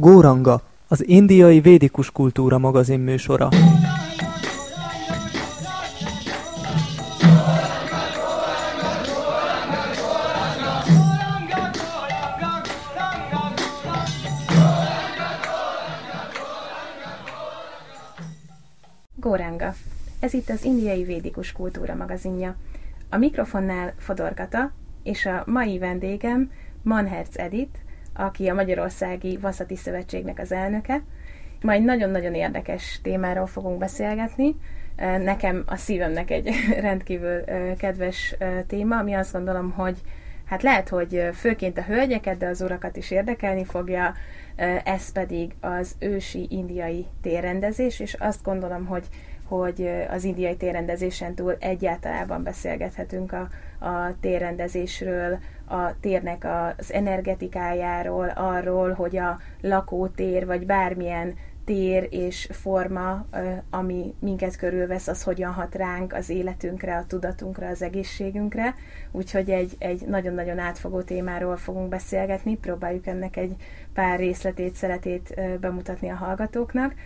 Góranga, az indiai védikus kultúra magazin műsora. Góranga. Ez itt az indiai védikus kultúra magazinja. A mikrofonnál Fodor Kata, és a mai vendégem Manherz Edith, aki a Magyarországi Vaszati Szövetségnek az elnöke. Ma egy nagyon-nagyon érdekes témáról fogunk beszélgetni. Nekem a szívemnek egy rendkívül kedves téma, ami azt gondolom, hogy hát lehet, hogy főként a hölgyeket, de az urakat is érdekelni fogja, ez pedig az ősi indiai térrendezés, és azt gondolom, hogy az indiai térrendezésen túl egyáltalában beszélgethetünk a térrendezésről, a térnek az energetikájáról, arról, hogy a lakótér, vagy bármilyen tér és forma, ami minket körülvesz, az hogyan hat ránk, az életünkre, a tudatunkra, az egészségünkre. Úgyhogy egy nagyon-nagyon átfogó témáról fogunk beszélgetni, próbáljuk ennek egy pár részletét, szeletét bemutatni a hallgatóknak.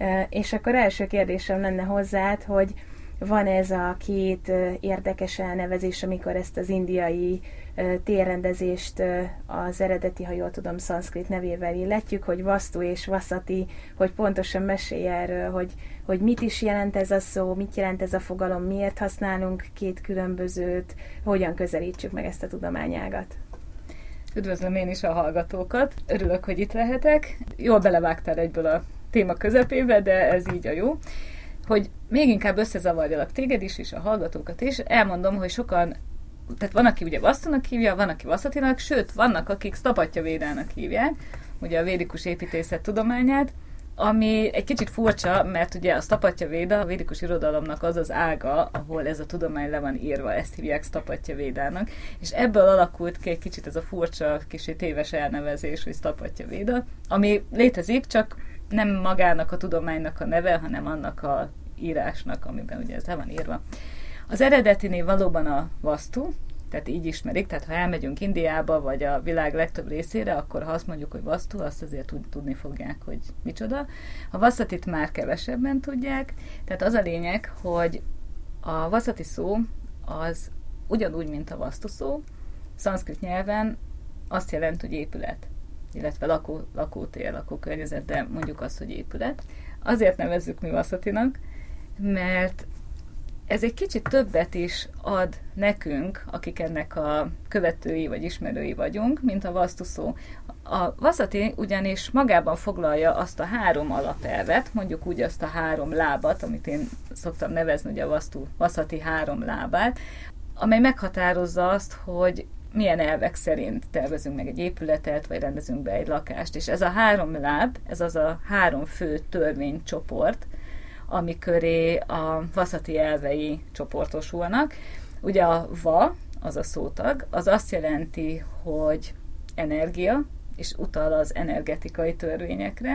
És akkor első kérdésem lenne hozzád, hogy van ez a két érdekes elnevezés, amikor ezt az indiai térrendezést az eredeti, ha jól tudom, szanszkrit nevével illetjük, hogy Vastu és Vaszati, hogy pontosan mesélj erről, hogy mit is jelent ez a szó, mit jelent ez a fogalom, miért használunk két különbözőt, hogyan közelítsük meg ezt a tudományágat. Üdvözlöm én is a hallgatókat, örülök, hogy itt lehetek. Jól belevágtál egyből a téma közepébe, de ez így a jó. Hogy még inkább összezavarjalak téged is, és a hallgatókat is, elmondom, hogy sokan, tehát van, aki ugye Vastunak hívja, van, aki Vaszatinak, sőt, vannak, akik Sztapatya Védának hívják, ugye a védikus építészet tudományát, ami egy kicsit furcsa, mert ugye a Sztapatya Véda, a védikus irodalomnak az az ága, ahol ez a tudomány le van írva, ezt hívják Sztapatya Védának, és ebből alakult ki egy kicsit ez a furcsa, kicsit téves elnevezés, hogy Sztapatya Véda, ami létezik, csak nem magának a tudománynak a neve, hanem annak a írásnak, amiben ugye ez le van írva. Az eredeti név valóban a Vastu, tehát így ismerik, tehát ha elmegyünk Indiába, vagy a világ legtöbb részére, akkor ha azt mondjuk, hogy Vastu, azt azért tudni fogják, hogy micsoda. A Vaszatit már kevesebben tudják, tehát az a lényeg, hogy a Vaszati szó az ugyanúgy, mint a Vastu szó, szanszkrit nyelven azt jelent, hogy épület, illetve lakótér, lakókörnyezet, de mondjuk azt, hogy épület. Azért nevezzük mi Vaszatinak, mert ez egy kicsit többet is ad nekünk, akik ennek a követői vagy ismerői vagyunk, mint a Vastu szó. A Vaszati ugyanis magában foglalja azt a három alapelvet, mondjuk úgy azt a három lábat, amit én szoktam nevezni, ugye a Vaszati három lábát, amely meghatározza azt, hogy milyen elvek szerint tervezünk meg egy épületet, vagy rendezünk be egy lakást. És ez a három láb, ez az a három fő törvénycsoport, ami köré a Vaszati elvei csoportosulnak. Ugye a Va, az a szótag, az azt jelenti, hogy energia, és utal az energetikai törvényekre.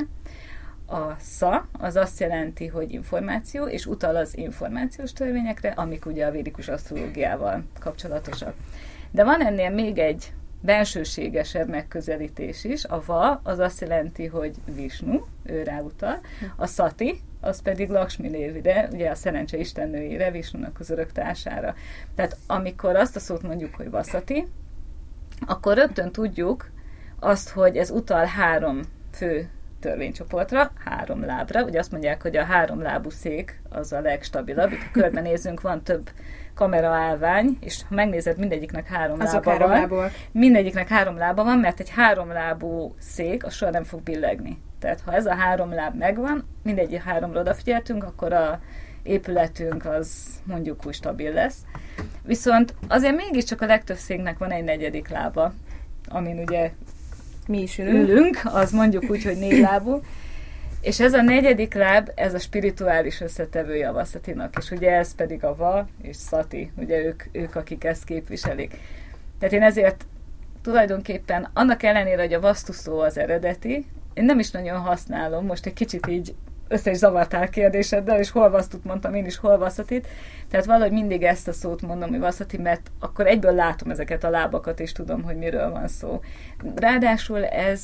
A Sa, az azt jelenti, hogy információ, és utal az információs törvényekre, amik ugye a védikus asztrológiával kapcsolatosak. De van ennél még egy bensőségesebb megközelítés is. A Va, az azt jelenti, hogy Visnu, ő ráutal. A Sati, az pedig Lakshmi Lévire, ugye a szerencse istennőjére, Visnunak az örök társára. Tehát amikor azt a szót mondjuk, hogy Vaszati, akkor rögtön tudjuk azt, hogy ez utal három fő törvénycsoportra, három lábra. Ugye azt mondják, hogy a három lábú szék az a legstabilabb. Itt a körben nézünk, van több kameraállvány, és ha megnézed, mindegyiknek három lába van. Lábúak. Mindegyiknek három lába van, mert egy háromlábú szék, az soha nem fog billegni. Tehát ha ez a három láb megvan, mindegyik háromra odafigyeltünk, akkor a épületünk az mondjuk úgy stabil lesz. Viszont azért mégiscsak a legtöbb széknek van egy negyedik lába, amin ugye mi is ülünk, az mondjuk úgy, hogy négy lábú. És ez a negyedik láb, ez a spirituális összetevője a Vaszatinak, és ugye ez pedig a Va és Sati, ugye ők akik ezt képviselik. Tehát én ezért tulajdonképpen annak ellenére, hogy a Vastu szó az eredeti, én nem is nagyon használom, most egy kicsit így össze is zavartál kérdéseddel, és hol Vastut mondtam én is, hol Vaszatit. Tehát valahogy mindig ezt a szót mondom, hogy Vaszati, mert akkor egyből látom ezeket a lábakat, és tudom, hogy miről van szó. Ráadásul ez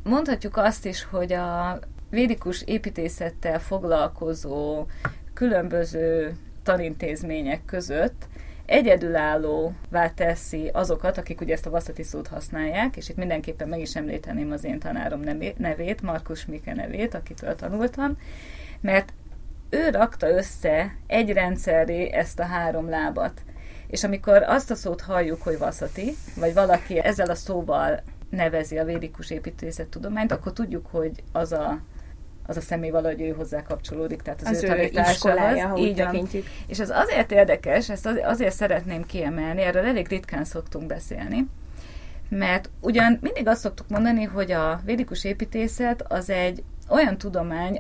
mondhatjuk azt is, hogy a védikus építészettel foglalkozó különböző tanintézmények között egyedülállóvá teszi azokat, akik ugye ezt a Vasati szót használják, és itt mindenképpen meg is említeném az én tanárom nevét, Markus Mike nevét, akitől tanultam, mert ő rakta össze egy rendszerré ezt a 3 lábat. És amikor azt a szót halljuk, hogy Vasati, vagy valaki ezzel a szóval nevezi a védikus építészettudományt, akkor tudjuk, hogy az a személy valahogy ő hozzá kapcsolódik, tehát az ő tanításához. Így tekintjük. És ez azért érdekes, ezt azért szeretném kiemelni, erről elég ritkán szoktunk beszélni, mert ugyan mindig azt szoktuk mondani, hogy a védikus építészet az egy olyan tudomány,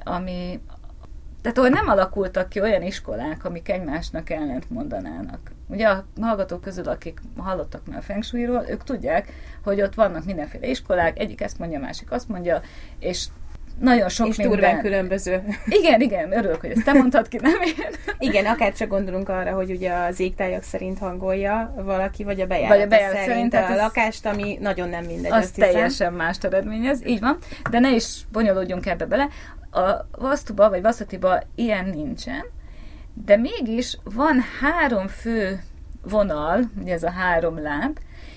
tehát ahol nem alakultak ki olyan iskolák, amik egymásnak ellent mondanának. Ugye a hallgatók közül, akik hallottak már a Feng Shui-ról, ők tudják, hogy ott vannak mindenféle iskolák, egyik ezt mondja, másik azt mondja, és nagyon sok és minden... durván különböző. Igen, örülök, hogy ezt te mondtad ki, nem én. Igen, akár csak gondolunk arra, hogy ugye az égtájak szerint hangolja valaki, vagy a bejárat szerint a lakást, ami nagyon nem mindegy. Az teljesen mást eredményez, így van, de ne is bonyolódjunk ebbe bele. A Vastuba vagy Vasatiba ilyen nincsen, de mégis van 3 fő vonal, ugye ez a 3 láb,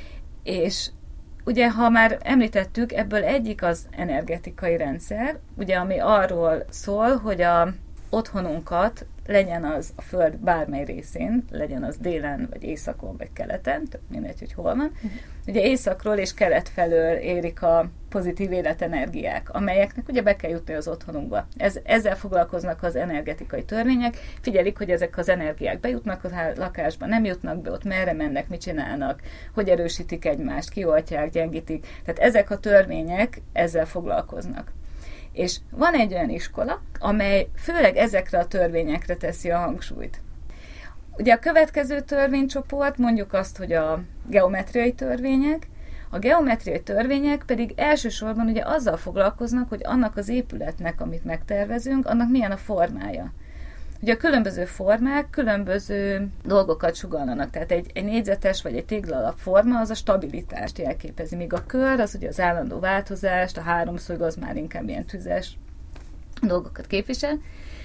és ugye, ha már említettük, ebből egyik az energetikai rendszer, ugye, ami arról szól, hogy a otthonunkat legyen az a Föld bármely részén, legyen az délen, vagy északon, vagy keleten, tök mindegy, hogy hol van. Ugye északról és kelet felől érik a pozitív életenergiák, amelyeknek ugye be kell jutni az otthonunkba. Ezzel foglalkoznak az energetikai törvények, figyelik, hogy ezek az energiák bejutnak a lakásba, nem jutnak be, ott merre mennek, mit csinálnak, hogy erősítik egymást, kioltják, gyengítik. Tehát ezek a törvények ezzel foglalkoznak. És van egy olyan iskola, amely főleg ezekre a törvényekre teszi a hangsúlyt. Ugye a következő törvénycsoport, mondjuk azt, hogy a geometriai törvények, a geometriai törvények pedig elsősorban ugye azzal foglalkoznak, hogy annak az épületnek, amit megtervezünk, annak milyen a formája. Ugye a különböző formák különböző dolgokat sugallnak, tehát egy négyzetes vagy egy téglalap forma az a stabilitást jelképezi, míg a kör az ugye az állandó változást, a 3-szög az már inkább ilyen tüzes dolgokat képvisel,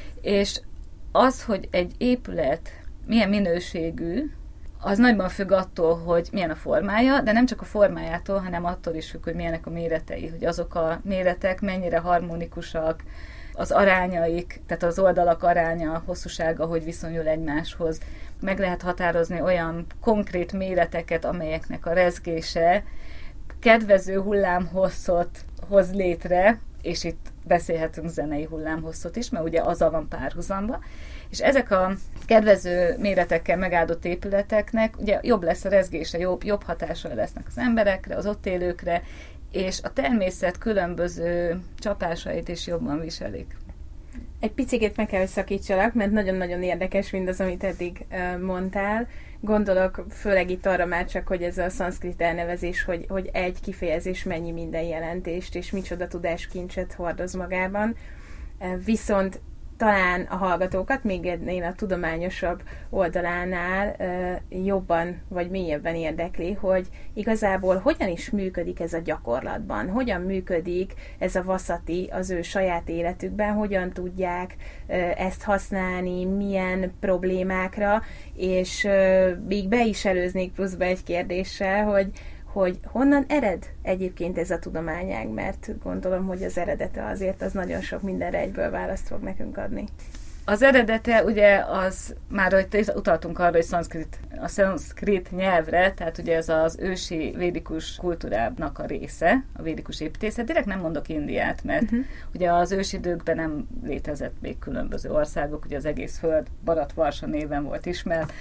és az, hogy egy épület milyen minőségű, az nagyban függ attól, hogy milyen a formája, de nem csak a formájától, hanem attól is függ, hogy milyenek a méretei, hogy azok a méretek mennyire harmonikusak, az arányaik, tehát az oldalak aránya, a hosszúsága, hogy viszonyul egymáshoz. Meg lehet határozni olyan konkrét méreteket, amelyeknek a rezgése kedvező hullámhosszot hoz létre, és itt beszélhetünk zenei hullámhosszot is, mert ugye azzal van párhuzamba. És ezek a kedvező méretekkel megáldott épületeknek ugye jobb lesz a rezgése, jobb hatással lesznek az emberekre, az ott élőkre, és a természet különböző csapásait is jobban viselik. Egy picit meg kell, hogy szakítsalak, mert nagyon-nagyon érdekes mindaz, amit eddig mondtál. Gondolok főleg itt arra már csak, hogy ez a szanszkrit elnevezés, hogy egy kifejezés mennyi minden jelentést, és micsoda tudáskincset hordoz magában. Viszont talán a hallgatókat még ennél a tudományosabb oldalánál jobban vagy mélyebben érdekli, hogy igazából hogyan is működik ez a gyakorlatban, hogyan működik ez a Vasati az ő saját életükben, hogyan tudják ezt használni, milyen problémákra, és még be is előznék pluszba egy kérdéssel, hogy honnan ered egyébként ez a tudományág, mert gondolom, hogy az eredete azért az nagyon sok mindenre egyből választ fog nekünk adni. Az eredete ugye az, már hogy utaltunk arra, hogy a szanszkrit nyelvre, tehát ugye ez az ősi védikus kultúrának a része, a védikus építészet. Direkt nem mondok Indiát, mert ugye az ősidőkben nem létezett még különböző országok, ugye az egész föld Bharatvarsa néven volt ismert.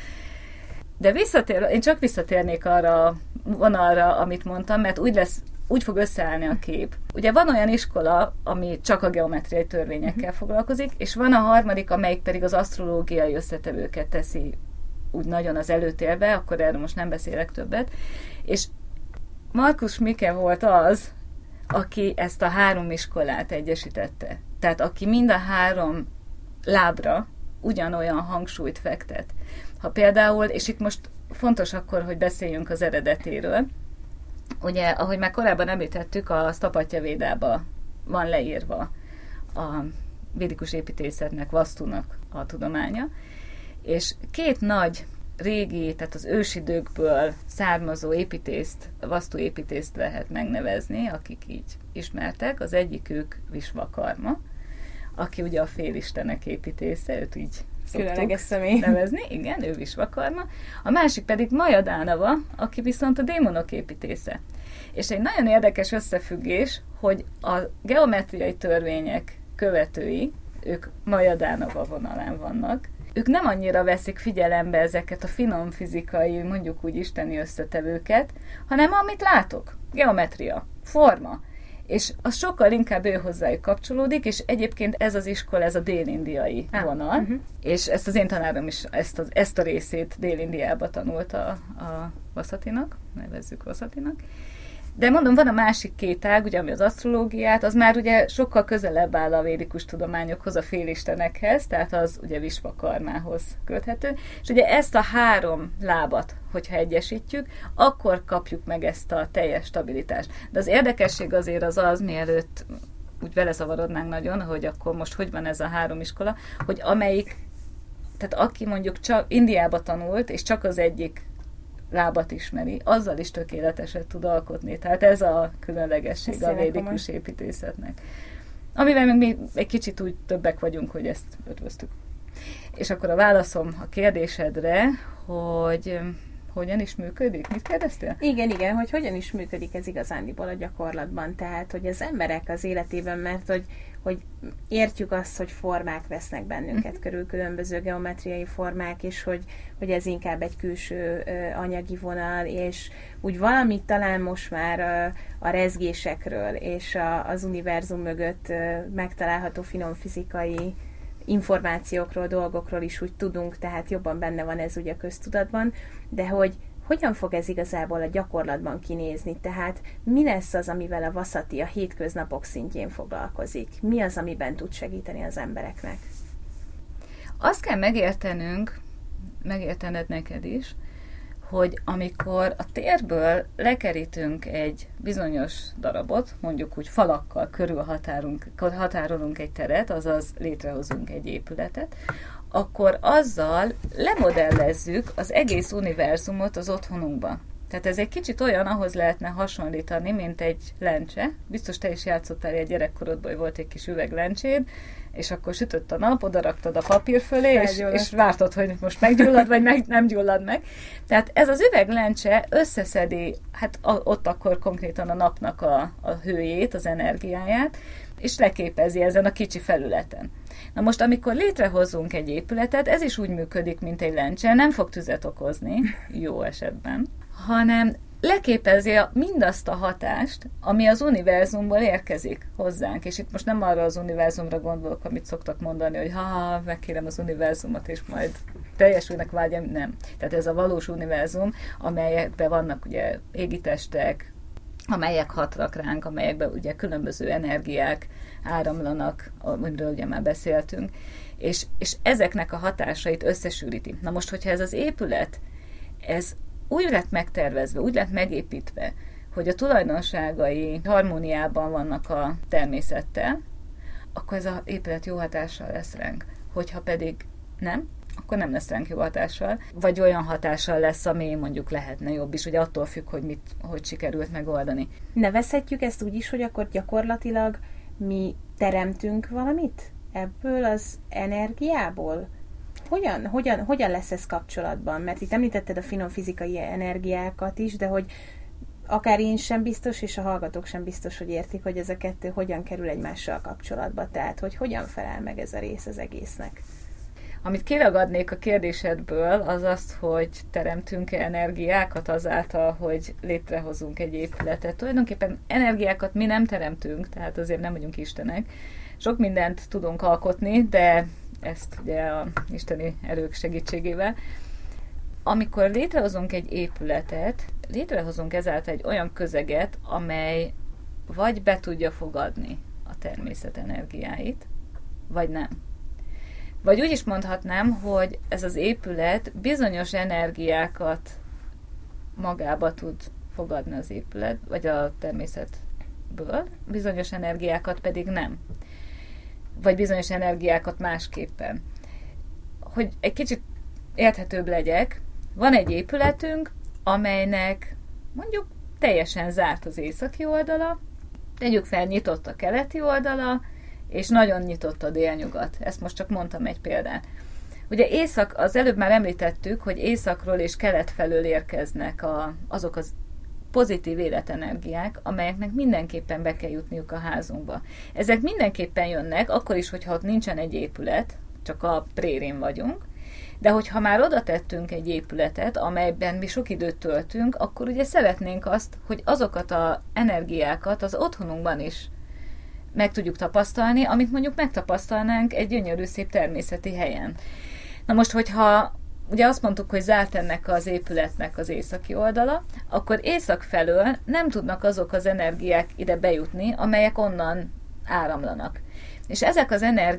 De én csak visszatérnék arra a vonalra, amit mondtam, mert úgy fog összeállni a kép. Ugye van olyan iskola, ami csak a geometriai törvényekkel foglalkozik, és van a harmadik, amelyik pedig az asztrológiai összetevőket teszi úgy nagyon az előtérbe, akkor erről most nem beszélek többet. És Markus Mike volt az, aki ezt a 3 iskolát egyesítette. Tehát aki mind a 3 lábra ugyanolyan hangsúlyt fektet. Ha például, és itt most fontos akkor, hogy beszéljünk az eredetéről, Ugye, ahogy már korábban említettük, a Sztapatya Védába van leírva a védikus építészetnek, Vastunak a tudománya, és két nagy régi, tehát az ősidőkből származó építészt, Vastu építészt lehet megnevezni, akik így ismertek. Az egyikük Visvakarma, aki ugye a félistenek építésze, őt így különleges személy nevezni, igen, ő Visvakarma. A másik pedig Majadánava, aki viszont a démonok építésze. És egy nagyon érdekes összefüggés, hogy a geometriai törvények követői, ők Majadánava vonalán vannak, ők nem annyira veszik figyelembe ezeket a finom fizikai, mondjuk úgy isteni összetevőket, hanem amit látok, geometria, forma, és az sokkal inkább ő hozzájuk kapcsolódik, és egyébként ez az iskola, ez a dél-indiai vonal, és ezt az én tanárom is ezt a részét Dél-Indiába tanulta a Vasatinak, nevezzük Vasatinak. De mondom, van a másik két ág, ugye, ami az asztrológiát, az már ugye sokkal közelebb áll a védikus tudományokhoz, a félistenekhez, tehát az ugye Visvakarmához köthető, és ugye ezt a három lábat, hogyha egyesítjük, akkor kapjuk meg ezt a teljes stabilitást. De az érdekesség azért az, mielőtt úgy belezavarodnánk nagyon, hogy akkor most hogy van ez a három iskola, hogy tehát aki mondjuk csak Indiába tanult, és csak az egyik lábat ismeri, azzal is tökéleteset tud alkotni. Tehát ez a különlegesség a védikus építészetnek. Amivel mi egy kicsit úgy többek vagyunk, hogy ezt ötvöztük. És akkor a válaszom a kérdésedre, hogy hogyan is működik? Mit kérdeztél? Igen, hogy hogyan is működik ez igazándiból a gyakorlatban. Tehát, hogy az emberek az életében, mert hogy értjük azt, hogy formák vesznek bennünket körül, különböző geometriai formák, és hogy ez inkább egy külső anyagi vonal, és úgy valamit talán most már a rezgésekről és az univerzum mögött megtalálható finom fizikai információkról, dolgokról is úgy tudunk, tehát jobban benne van ez ugye köztudatban, de hogy hogyan fog ez igazából a gyakorlatban kinézni? Tehát mi lesz az, amivel a Vasati a hétköznapok szintjén foglalkozik? Mi az, amiben tud segíteni az embereknek? Azt kell megértened neked is, hogy amikor a térből lekerítünk egy bizonyos darabot, mondjuk úgy falakkal körül határolunk egy teret, azaz létrehozunk egy épületet, akkor azzal lemodellezzük az egész univerzumot az otthonunkba. Tehát ez egy kicsit olyan, ahhoz lehetne hasonlítani, mint egy lencse. Biztos te is játszottál egy gyerekkorodban, hogy volt egy kis üveglencséd, és akkor sütött a nap, oda raktad a papír fölé, és vártad, hogy most meggyullad, vagy nem gyullad meg. Tehát ez az üveglencse összeszedi, hát ott akkor konkrétan a napnak a hőjét, az energiáját, és leképezi ezen a kicsi felületen. Na most, amikor létrehozunk egy épületet, ez is úgy működik, mint egy lencse, nem fog tüzet okozni, jó esetben, hanem leképezi mindazt a hatást, ami az univerzumból érkezik hozzánk. És itt most nem arra az univerzumra gondolok, amit szoktak mondani, hogy megkérem az univerzumot, és majd teljesülnek vágyam. Nem. Tehát ez a valós univerzum, amelyekben vannak ugye égitestek, amelyek hatnak ránk, amelyekben ugye különböző energiák áramlanak, amiről ugye már beszéltünk, és ezeknek a hatásait összesűríti. Na most, hogyha ez az épület, ez úgy lett megtervezve, úgy lett megépítve, hogy a tulajdonságai harmóniában vannak a természettel, akkor ez az épület jó hatással lesz ránk. Hogyha pedig nem, akkor nem lesz ránk jó hatással, vagy olyan hatással lesz, ami mondjuk lehetne jobb is, ugye attól függ, hogy sikerült megoldani. Nevezhetjük ezt úgy is, hogy akkor gyakorlatilag mi teremtünk valamit ebből az energiából? Hogyan lesz ez kapcsolatban? Mert itt említetted a finom fizikai energiákat is, de hogy akár én sem biztos, és a hallgatók sem biztos, hogy értik, hogy ez a kettő hogyan kerül egymással kapcsolatba. Tehát, hogy hogyan felel meg ez a rész az egésznek. Amit kiragadnék a kérdésedből, az azt, hogy teremtünk-e energiákat azáltal, hogy létrehozunk egy épületet. Tulajdonképpen energiákat mi nem teremtünk, tehát azért nem vagyunk istenek. Sok mindent tudunk alkotni, de ezt ugye a isteni erők segítségével. Amikor létrehozunk egy épületet, létrehozunk ezáltal egy olyan közeget, amely vagy be tudja fogadni a természet energiáit, vagy nem. Vagy úgy is mondhatnám, hogy ez az épület bizonyos energiákat magába tud fogadni az épület, vagy a természetből, bizonyos energiákat pedig nem. Vagy bizonyos energiákat másképpen. Hogy egy kicsit érthetőbb legyek, van egy épületünk, amelynek mondjuk teljesen zárt az északi oldala, tegyük fel, nyitott a keleti oldala, és nagyon nyitott a délnyugat. Ezt most csak mondtam egy példát. Ugye az előbb már említettük, hogy északról és kelet felől érkeznek azok az pozitív életenergiák, amelyeknek mindenképpen be kell jutniuk a házunkba. Ezek mindenképpen jönnek, akkor is, hogyha ott nincsen egy épület, csak a prérén vagyunk, de hogyha már oda tettünk egy épületet, amelyben mi sok időt töltünk, akkor ugye szeretnénk azt, hogy azokat az energiákat az otthonunkban is meg tudjuk tapasztalni, amit mondjuk megtapasztalnánk egy gyönyörű szép természeti helyen. Na most, hogyha ugye azt mondtuk, hogy zárt ennek az épületnek az északi oldala, akkor észak felől nem tudnak azok az energiák ide bejutni, amelyek onnan áramlanak. És ezek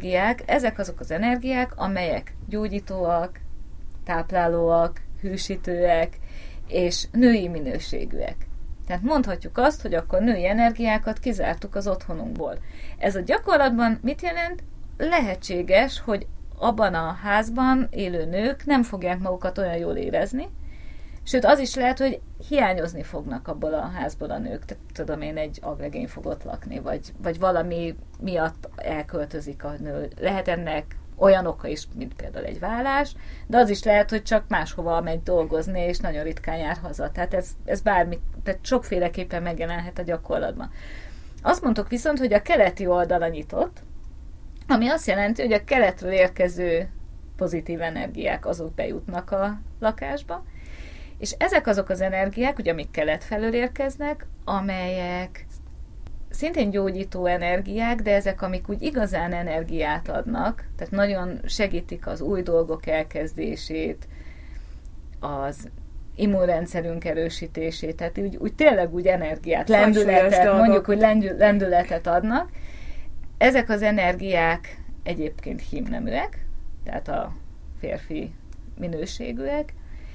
azok az energiák, amelyek gyógyítóak, táplálóak, hűsítőek és női minőségűek. Tehát mondhatjuk azt, hogy akkor női energiákat kizártuk az otthonunkból. Ez a gyakorlatban mit jelent? Lehetséges, hogy abban a házban élő nők nem fogják magukat olyan jól érezni, sőt, az is lehet, hogy hiányozni fognak abból a házból a nők. Tehát, tudom én, egy agregény fog ott lakni, vagy valami miatt elköltözik a nő. Lehet ennek olyan oka is, mint például egy vállás, de az is lehet, hogy csak máshova megy dolgozni, és nagyon ritkán jár haza. Tehát ez bármi, tehát sokféleképpen megjelenhet a gyakorlatban. Azt mondtuk viszont, hogy a keleti oldala nyitott, ami azt jelenti, hogy a keletről érkező pozitív energiák azok bejutnak a lakásba, és ezek azok az energiák, ugye, amik kelet felől érkeznek, amelyek szintén gyógyító energiák, de ezek, amik úgy igazán energiát adnak, tehát nagyon segítik az új dolgok elkezdését, az immunrendszerünk erősítését, tehát úgy tényleg úgy energiát, lendületet, mondjuk, hogy lendületet adnak. Ezek az energiák egyébként hímneműek, tehát a férfi minőségűek,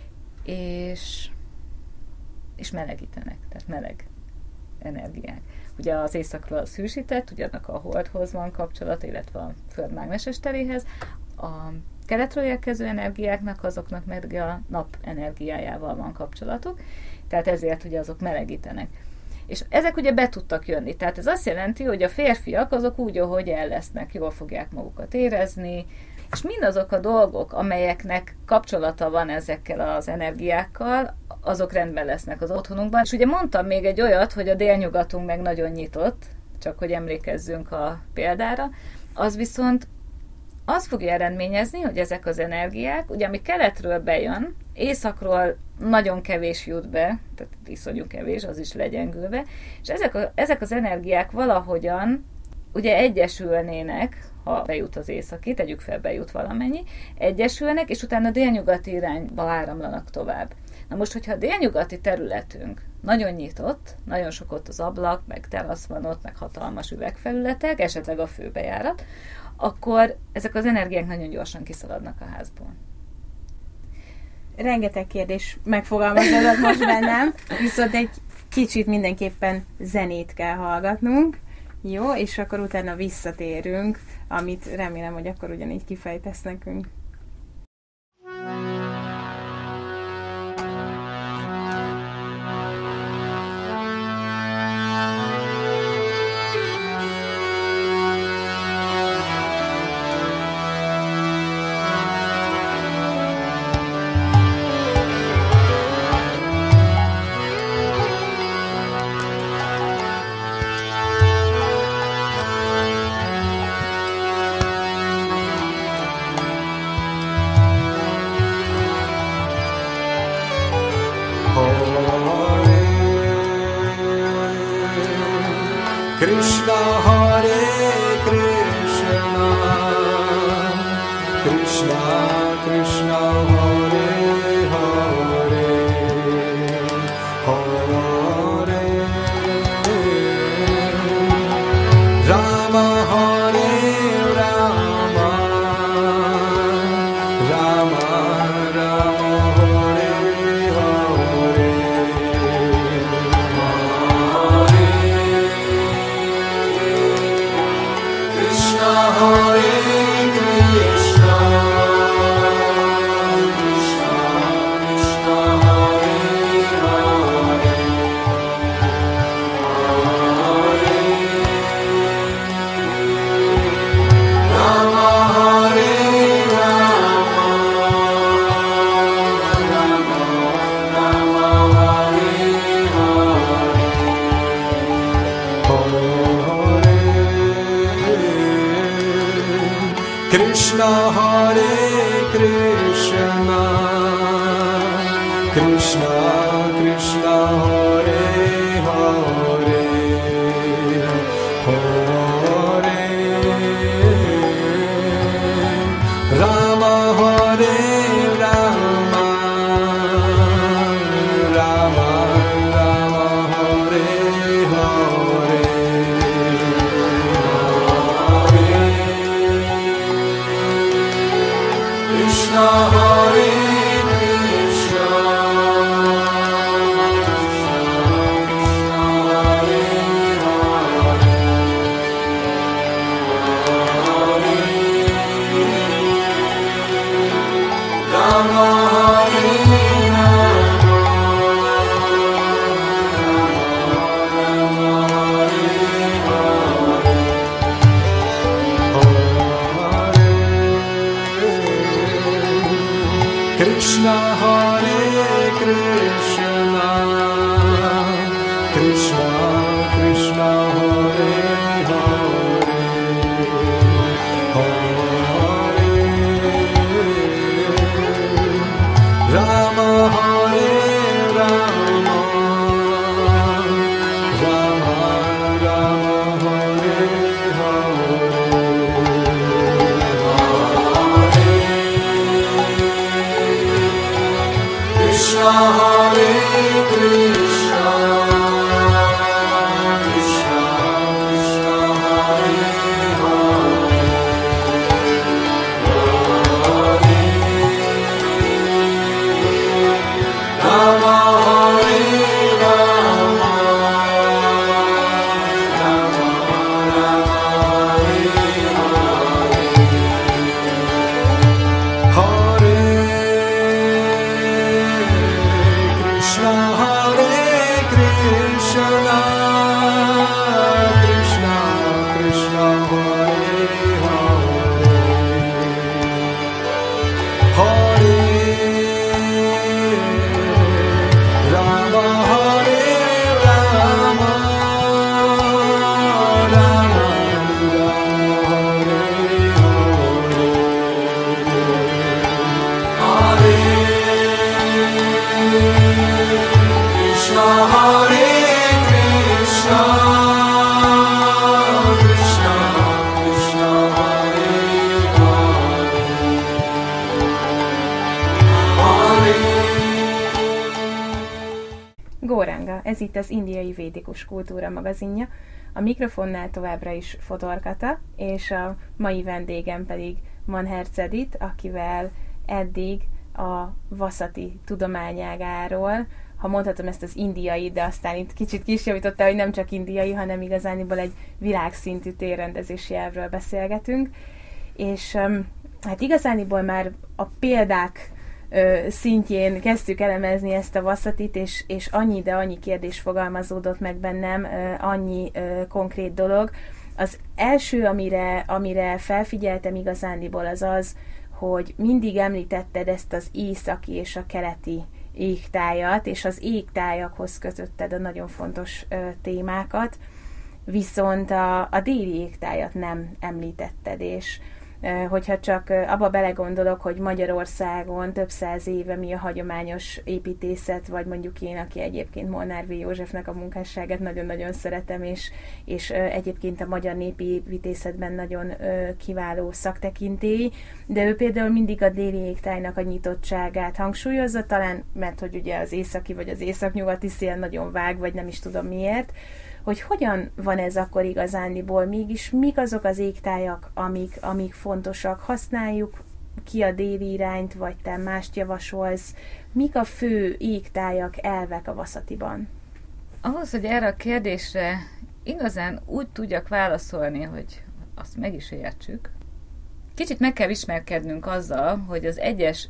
és melegítenek, tehát meleg energiák. Ugye az északról az hűsített, ugye annak a holdhoz van kapcsolat, illetve a föld mágneses teréhez. A keletről érkező energiáknak, azoknak meg a nap energiájával van kapcsolatuk, tehát ezért ugye azok melegítenek. És ezek ugye be tudtak jönni. Tehát ez azt jelenti, hogy a férfiak azok úgy, ahogy el lesznek, jól fogják magukat érezni, és mindazok a dolgok, amelyeknek kapcsolata van ezekkel az energiákkal, azok rendben lesznek az otthonunkban. És ugye mondtam még egy olyat, hogy a délnyugatunk meg nagyon nyitott, csak hogy emlékezzünk a példára, az viszont azt fogja eredményezni, hogy ezek az energiák, ugye ami keletről bejön, északról nagyon kevés jut be, tehát iszonyú kevés, az is legyengülve, és ezek az energiák valahogyan ugye egyesülnének, ha bejut az északi, tegyük fel, bejut valamennyi, egyesülnek, és utána délnyugati irányba áramlanak tovább. Na most, hogyha a délnyugati területünk nagyon nyitott, nagyon sok ott az ablak, meg terasz van ott, meg hatalmas üvegfelületek, esetleg a főbejárat, akkor ezek az energiák nagyon gyorsan kiszaladnak a házból. Rengeteg kérdés megfogalmazódott most bennem, viszont egy kicsit mindenképpen zenét kell hallgatnunk, jó, és akkor utána visszatérünk, amit remélem, hogy akkor ugyanígy kifejtesz nekünk. Krishna Hare Krishna Krishna Krishna Hare Hare Hare Rama Hare Rama Rama Rama Hare Hare Krishna Hare Krishna, Krishna Krishna Hare Hare, Hare Rama Hare Rama, Rama Rama Hare Hare, Krishna Hare Krishna, Rama Hare Rama, Rama Hare Hare, Krishna Hare Krishna, Krishna Krishna Hare Hare, Hare Rama Hare Rama, Rama Rama Hare Krishna Hare Krishna, Krishna Krishna Hare Hare, Rama Hare Rama, Rama Rama Hare Hare, Krishna Hare Krishna, Krishna Krishna Hare Hare, Hare Rama Hare Rama, Rama Rama Hare Hare, Krishna Hare Krishna, Krishna Krishna Hare Hare, Góranga, ez itt az Indiai Védikus Kultúra magazinja. A mikrofonnál továbbra is Fodor Kata, és a mai vendégem pedig Manherz Edith, akivel eddig a Vasati tudományágáról, ha mondhatom ezt az indiai, de aztán itt kicsit kisjavította, hogy nem csak indiai, hanem igazániból egy világszintű térrendezési elvről beszélgetünk. És hát igazániból már a példák szintjén kezdtük elemezni ezt a Vasatit, és annyi, de annyi kérdés fogalmazódott meg bennem, annyi konkrét dolog. Az első, amire felfigyeltem igazániból, az az, hogy mindig említetted ezt az északi és a keleti égtájat, és az égtájakhoz kötötted a nagyon fontos témákat, viszont a déli égtájat nem említetted, és hogyha csak abba belegondolok, hogy Magyarországon több száz éve mi a hagyományos építészet, vagy mondjuk én, aki egyébként Molnár V. Józsefnek a munkásságát nagyon-nagyon szeretem, és egyébként a magyar népi építészetben nagyon kiváló szaktekintély, de ő például mindig a déli égtájnak a nyitottságát hangsúlyozza, talán mert hogy ugye az északi vagy az északnyugati szél nagyon vág, vagy nem is tudom miért, hogy hogyan van ez akkor igazándiból, mégis mik azok az égtájak, amik fontosak, használjuk ki a déli irányt, vagy te mást javasolsz, mik a fő égtájak, elvek a Vasatiban? Ahhoz, hogy erre a kérdésre igazán úgy tudjak válaszolni, hogy azt meg is értsük, kicsit meg kell ismerkednünk azzal, hogy az egyes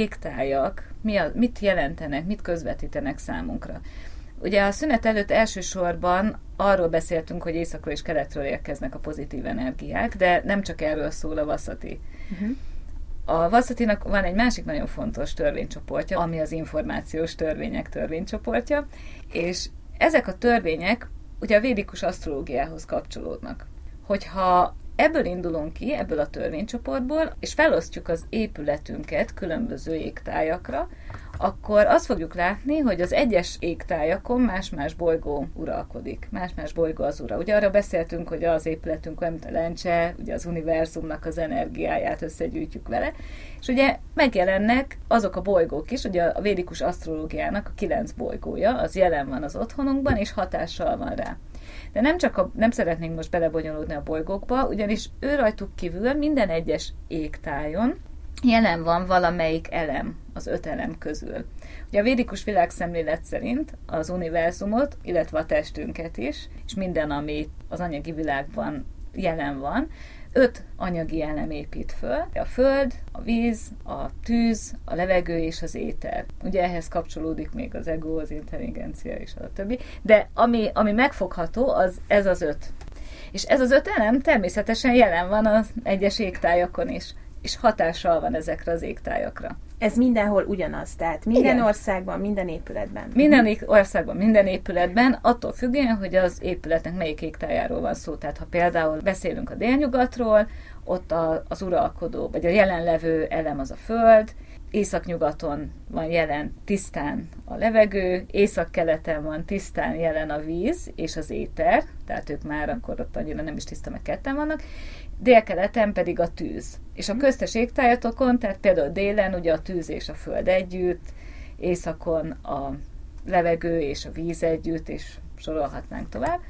égtájak mit jelentenek, mit közvetítenek számunkra. Ugye a szünet előtt elsősorban arról beszéltünk, hogy északról és keletről érkeznek a pozitív energiák, de nem csak erről szól a Vasati. Uh-huh. A Vasatinak van egy másik nagyon fontos törvénycsoportja, ami az információs törvények törvénycsoportja, és ezek a törvények ugye a védikus asztrológiához kapcsolódnak. Hogyha ebből indulunk ki, ebből a törvénycsoportból, és felosztjuk az épületünket különböző égtájakra, akkor azt fogjuk látni, hogy az egyes égtájakon más-más bolygó uralkodik. Más-más bolygó az ura. Ugye arra beszéltünk, hogy az épületünk olyan, mint a lencse, ugye az univerzumnak az energiáját összegyűjtjük vele, és ugye megjelennek azok a bolygók is, ugye a védikus asztrológiának a 9 bolygója, az jelen van az otthonunkban, és hatással van rá. De nem szeretnénk most belebonyolódni a bolygókba, ugyanis ő rajtuk kívül minden egyes égtájon jelen van valamelyik elem az 5 elem közül. Ugye a védikus világszemlélet szerint az univerzumot, illetve a testünket is, és minden, ami az anyagi világban jelen van, 5 anyagi elem épít föl. A föld, a víz, a tűz, a levegő és az éter. Ugye ehhez kapcsolódik még az ego, az intelligencia és a többi. De ami megfogható, ez az 5. És ez az 5 elem természetesen jelen van az egyes égtájakon is. És hatással van ezekre az égtájakra. Ez mindenhol ugyanaz, tehát minden országban, minden épületben. Minden országban, minden épületben, attól függően, hogy az épületnek melyik égtájáról van szó. Tehát ha például beszélünk a délnyugatról, ott az uralkodó, vagy a jelenlevő elem az a föld, északnyugaton van jelen tisztán a levegő, északkeleten van tisztán jelen a víz és az éter, tehát ők már akkor ott annyira nem is tiszta, meg ketten vannak, délkeleten pedig a tűz. És a köztes égtájatokon, tehát például délen ugye a tűz és a föld együtt, északon a levegő és a víz együtt, és sorolhatnánk tovább.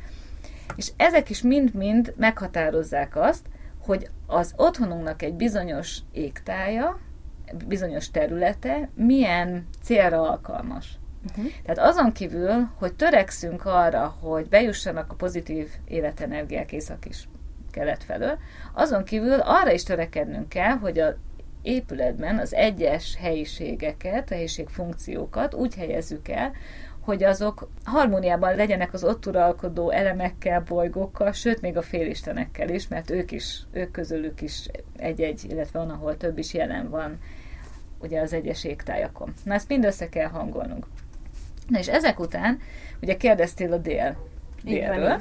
És ezek is mind-mind meghatározzák azt, hogy az otthonunknak egy bizonyos égtája, bizonyos területe milyen célra alkalmas. Tehát azon kívül, hogy törekszünk arra, hogy bejussanak a pozitív életenergiák észak is kelet felől, azon kívül arra is törekednünk kell, hogy az épületben az egyes helyiségeket, helyiségfunkciókat úgy helyezzük el, hogy azok harmóniában legyenek az ott uralkodó elemekkel, bolygókkal, sőt még a félistenekkel is, mert ők közülük is egy-egy, illetve van, ahol több is jelen van ugye az egyes égtájakon. Na, ezt mind össze kell hangolnunk. Na és ezek után, ugye kérdeztél a délről,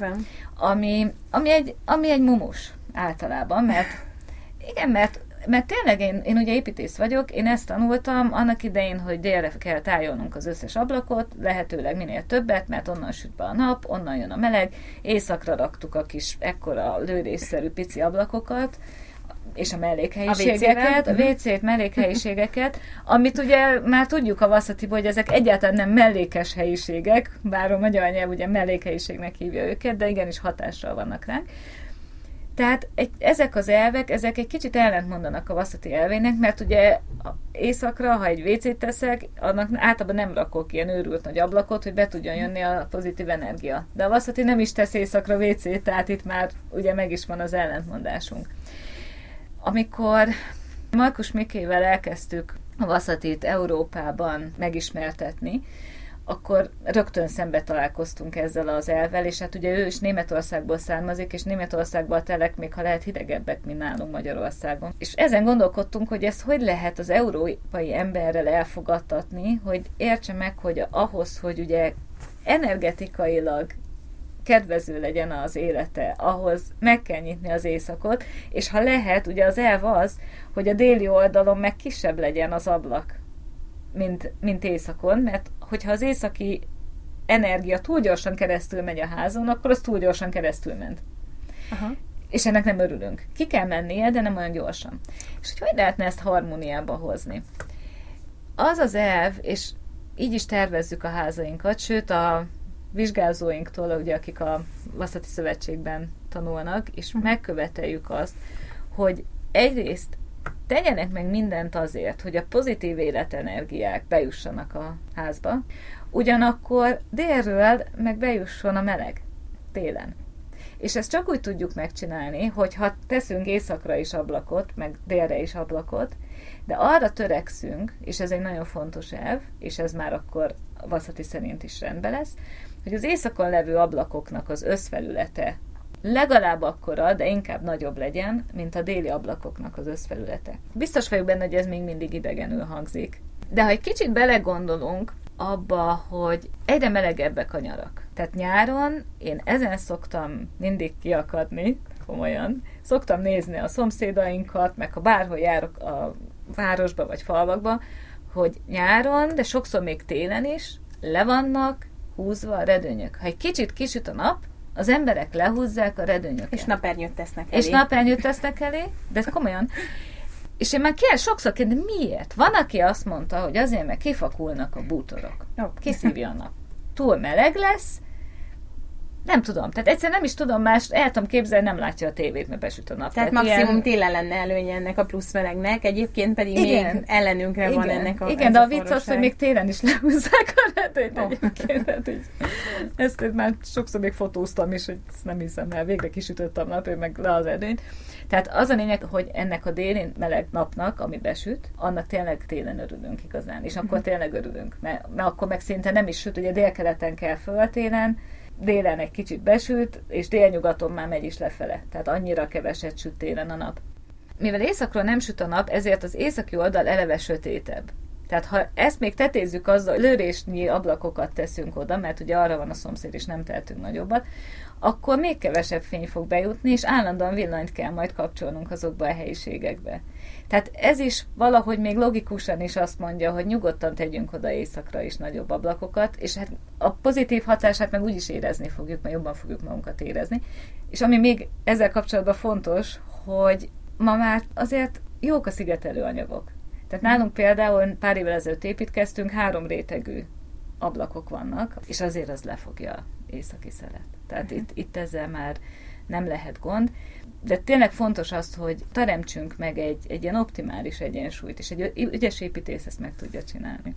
ami egy mumus általában, mert tényleg én ugye építész vagyok, én ezt tanultam annak idején, hogy délre kell tájolnunk az összes ablakot, lehetőleg minél többet, mert onnan süt be a nap, onnan jön a meleg, északra raktuk a kis ekkora lődésszerű pici ablakokat, és a mellékhelyiségeket, a WC-t, mellékhelyiségeket, amit ugye már tudjuk a Vasszatiból, hogy ezek egyáltalán nem mellékes helyiségek, bár a magyar nyelv ugye mellékhelyiségnek hívja őket, de igenis hatással vannak ránk. Tehát ezek az elvek, ezek egy kicsit ellentmondanak a Vasszati elvének, mert ugye északra, ha egy WC-t teszek, annak általában nem rakok ilyen őrült nagy ablakot, hogy be tudjon jönni a pozitív energia. De a Vasszati nem is tesz északra WC-t, tehát itt már ugye meg is van az ellentmondásunk. Amikor Markus Mikével elkezdtük a Vaszatit Európában megismertetni, akkor rögtön szembe találkoztunk ezzel az elvvel, és hát ugye ő is Németországból származik, és Németországban a telek még ha lehet hidegebbek, mint nálunk Magyarországon. És ezen gondolkodtunk, hogy ezt hogy lehet az európai emberrel elfogadtatni, hogy értse meg, hogy ahhoz, hogy ugye energetikailag kedvező legyen az élete, ahhoz meg kell nyitni az éjszakot, és ha lehet, ugye az elv az, hogy a déli oldalon meg kisebb legyen az ablak, mint éjszakon, mert hogyha az északi energia túl gyorsan keresztül megy a házon, akkor az túl gyorsan keresztül ment. Aha. És ennek nem örülünk. Ki kell mennie, de nem olyan gyorsan. És hogy lehetne ezt harmóniába hozni? Az az elv, és így is tervezzük a házainkat, sőt a vizsgázóinktól, ugye, akik a Vasszati Szövetségben tanulnak, és megköveteljük azt, hogy egyrészt tegyenek meg mindent azért, hogy a pozitív életenergiák bejussanak a házba, ugyanakkor délről meg bejusson a meleg télen. És ezt csak úgy tudjuk megcsinálni, hogy ha teszünk északra is ablakot, meg délre is ablakot, de arra törekszünk, és ez egy nagyon fontos elv, és ez már akkor a Vasszati szerint is rendben lesz, hogy az északon levő ablakoknak az összfelülete legalább akkora, de inkább nagyobb legyen, mint a déli ablakoknak az összfelülete. Biztos vagyok benne, hogy ez még mindig idegenül hangzik. De ha egy kicsit belegondolunk abba, hogy egyre melegebbek a nyarak. Tehát nyáron én ezen szoktam mindig kiakadni, komolyan. Szoktam nézni a szomszédainkat, meg ha bárhol járok a városba vagy falvakba, hogy nyáron, de sokszor még télen is le vannak húzva a redőnyök. Ha egy kicsit kisüt a nap, az emberek lehúzzák a redőnyöket. És napernyőt tesznek elé. De komolyan. És én már sokszor kérdem, miért? Van, aki azt mondta, hogy azért, mert kifakulnak a bútorok. Kiszívja a nap. Túl meleg lesz, nem tudom. Tehát egyszer nem is tudom más, el tudom képzelni, nem látja a tévét, mert besüt a nap. Tehát maximum télen lenne előnye ennek a plusz melegnek, egyébként pedig igen, még ellenünkre van ennek a igen, de a vicc az, hogy még télen is lehúzzák a redőnyt egyébként. Hát ezt már sokszor még fotóztam is, hogy ezt nem hiszem el. Végre kisütött a nap, ő meg le az redőnyt. Tehát az a lényeg, hogy ennek a déli meleg napnak, ami besüt, annak tényleg télen örülünk igazán. És akkor tényleg örülünk. Mert akkor meg szinte nem is süt, ugye délkeleten kell föl télen, délen egy kicsit besüt, és délnyugaton már megy is lefele. Tehát annyira keveset süt télen a nap. Mivel északról nem süt a nap, ezért az északi oldal eleve sötétebb. Tehát ha ezt még tetézzük azzal, hogy lőrésnyi ablakokat teszünk oda, mert ugye arra van a szomszéd, és nem tehetünk nagyobbat, akkor még kevesebb fény fog bejutni, és állandóan villanyt kell majd kapcsolnunk azokba a helyiségekbe. Tehát ez is valahogy még logikusan is azt mondja, hogy nyugodtan tegyünk oda északra is nagyobb ablakokat, és hát a pozitív hatását meg úgyis érezni fogjuk, mert jobban fogjuk magunkat érezni. És ami még ezzel kapcsolatban fontos, hogy ma már azért jók a szigetelő anyagok. Tehát nálunk például pár évvel ezelőtt építkeztünk, 3 rétegű ablakok vannak, és azért az lefogja északi szelet. Tehát itt ezzel már nem lehet gond. De tényleg fontos az, hogy teremtsünk meg egy ilyen optimális egyensúlyt, és egy ügyes építész ezt meg tudja csinálni.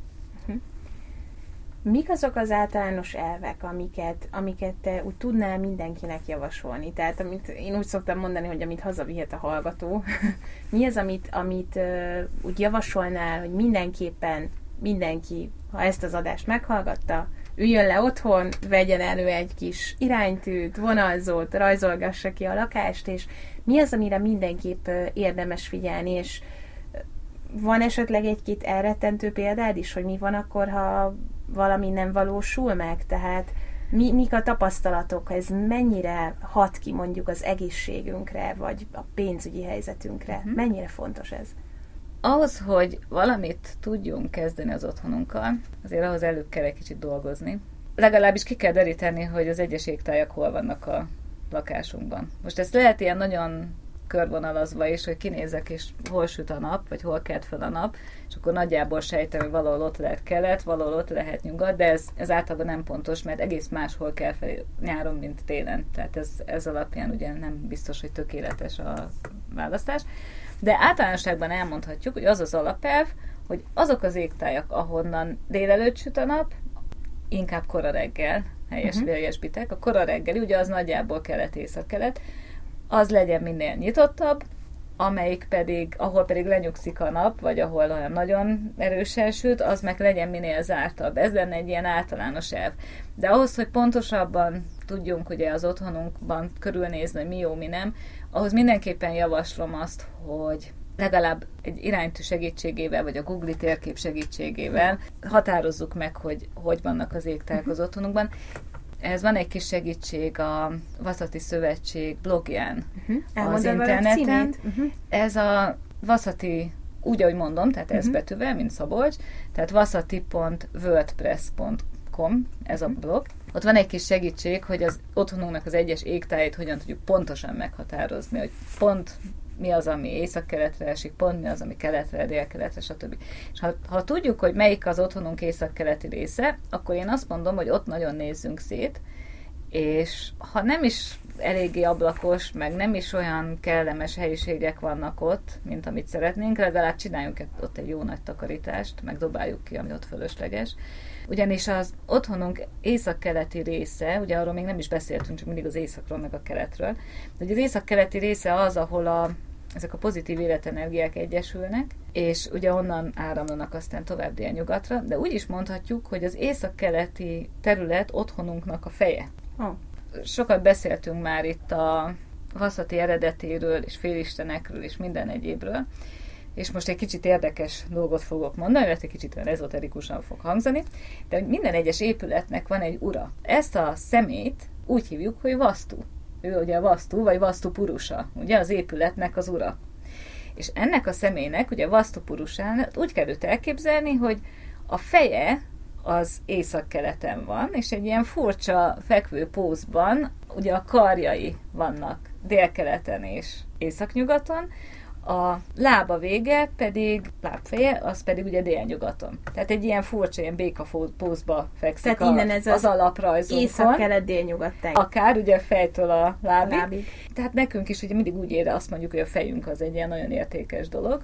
Mik azok az általános elvek, amiket te úgy tudnál mindenkinek javasolni? Tehát amit én úgy szoktam mondani, hogy amit hazavihet a hallgató. Mi az, amit úgy javasolnál, hogy mindenképpen mindenki, ha ezt az adást meghallgatta, üljön le otthon, vegyen elő egy kis iránytűt, vonalzót, rajzolgassa ki a lakást, és mi az, amire mindenképp érdemes figyelni, és van esetleg egy-két elrettentő példád is, hogy mi van akkor, ha valami nem valósul meg? Tehát mik a tapasztalatok, ez mennyire hat ki mondjuk az egészségünkre, vagy a pénzügyi helyzetünkre? Mennyire fontos ez? Ahhoz, hogy valamit tudjunk kezdeni az otthonunkkal, azért ahhoz előbb kell egy kicsit dolgozni. Legalábbis ki kell deríteni, hogy az egyes égtájak hol vannak a lakásunkban. Most ezt lehet ilyen nagyon körvonalazva is, hogy kinézek, és hol süt a nap, vagy hol kelt fel a nap, és akkor nagyjából sejtem, hogy valahol ott lehet kelet, valahol ott lehet nyugat, de ez általában nem pontos, mert egész máshol kell fel nyáron, mint télen. Tehát ez alapján ugye nem biztos, hogy tökéletes a választás. De általánosságban elmondhatjuk, hogy az az alapelv, hogy azok az égtájak, ahonnan délelőtt süt a nap, inkább kora reggel, helyesbitek, a kora reggeli, ugye az nagyjából kelet-észak-kelet, az legyen minél nyitottabb, ahol pedig lenyugszik a nap, vagy ahol olyan nagyon erősen süt, az meg legyen minél zártabb. Ez lenne egy ilyen általános elv. De ahhoz, hogy pontosabban tudjunk ugye az otthonunkban körülnézni, hogy mi jó, mi nem, ahhoz mindenképpen javaslom azt, hogy legalább egy iránytű segítségével, vagy a Google térkép segítségével határozzuk meg, hogy vannak az égtájak az otthonunkban. Ez van egy kis segítség a Vaszati Szövetség blogján az interneten. Ez a Vaszati, úgy ahogy mondom, tehát ez betűvel, mint Szabolcs, tehát vaszati.wordpress.com, ez a blog. Ott van egy kis segítség, hogy az otthonunknak az egyes égtájait hogyan tudjuk pontosan meghatározni, hogy pont mi az, ami észak-keletre esik, pont mi az, ami keletre, délkeletre, stb. És ha tudjuk, hogy melyik az otthonunk észak-keleti része, akkor én azt mondom, hogy ott nagyon nézzünk szét, és ha nem is eléggé ablakos, meg nem is olyan kellemes helyiségek vannak ott, mint amit szeretnénk, legalább csináljunk ott egy jó nagy takarítást, meg dobáljuk ki, ami ott fölösleges. Ugyanis az otthonunk észak-keleti része, ugye arról még nem is beszéltünk, csak mindig az északról, meg a keletről, de az észak-keleti része az, ahol ezek a pozitív életenergiák egyesülnek, és ugye onnan áramlanak aztán tovább délnyugatra, de úgy is mondhatjuk, hogy az észak-keleti terület otthonunknak a feje. Sokat beszéltünk már itt a Vaszati eredetéről, és félistenekről, és minden egyébről, és most egy kicsit érdekes dolgot fogok mondani, mert egy kicsit olyan ezoterikusan fog hangzani, de minden egyes épületnek van egy ura. Ezt a szemét úgy hívjuk, hogy Vasztu. Ő ugye a Vastu, vagy Vastu Purusa, ugye az épületnek az ura. És ennek a személynek, ugye a Vastu Purusán úgy kell őt elképzelni, hogy a feje az északkeleten van, és egy ilyen furcsa fekvő pózban, ugye a karjai vannak délkeleten és északnyugaton, a lába vége pedig, lábfeje, az pedig ugye délnyugaton. Tehát egy ilyen furcsa, ilyen béka pózba fekszik. Tehát innen ez az alaprajzunkon. Észak-kelet, délnyugat táj. Akár ugye fejtől a lábig. Tehát nekünk is ugye mindig úgy azt mondjuk, hogy a fejünk az egy ilyen nagyon értékes dolog.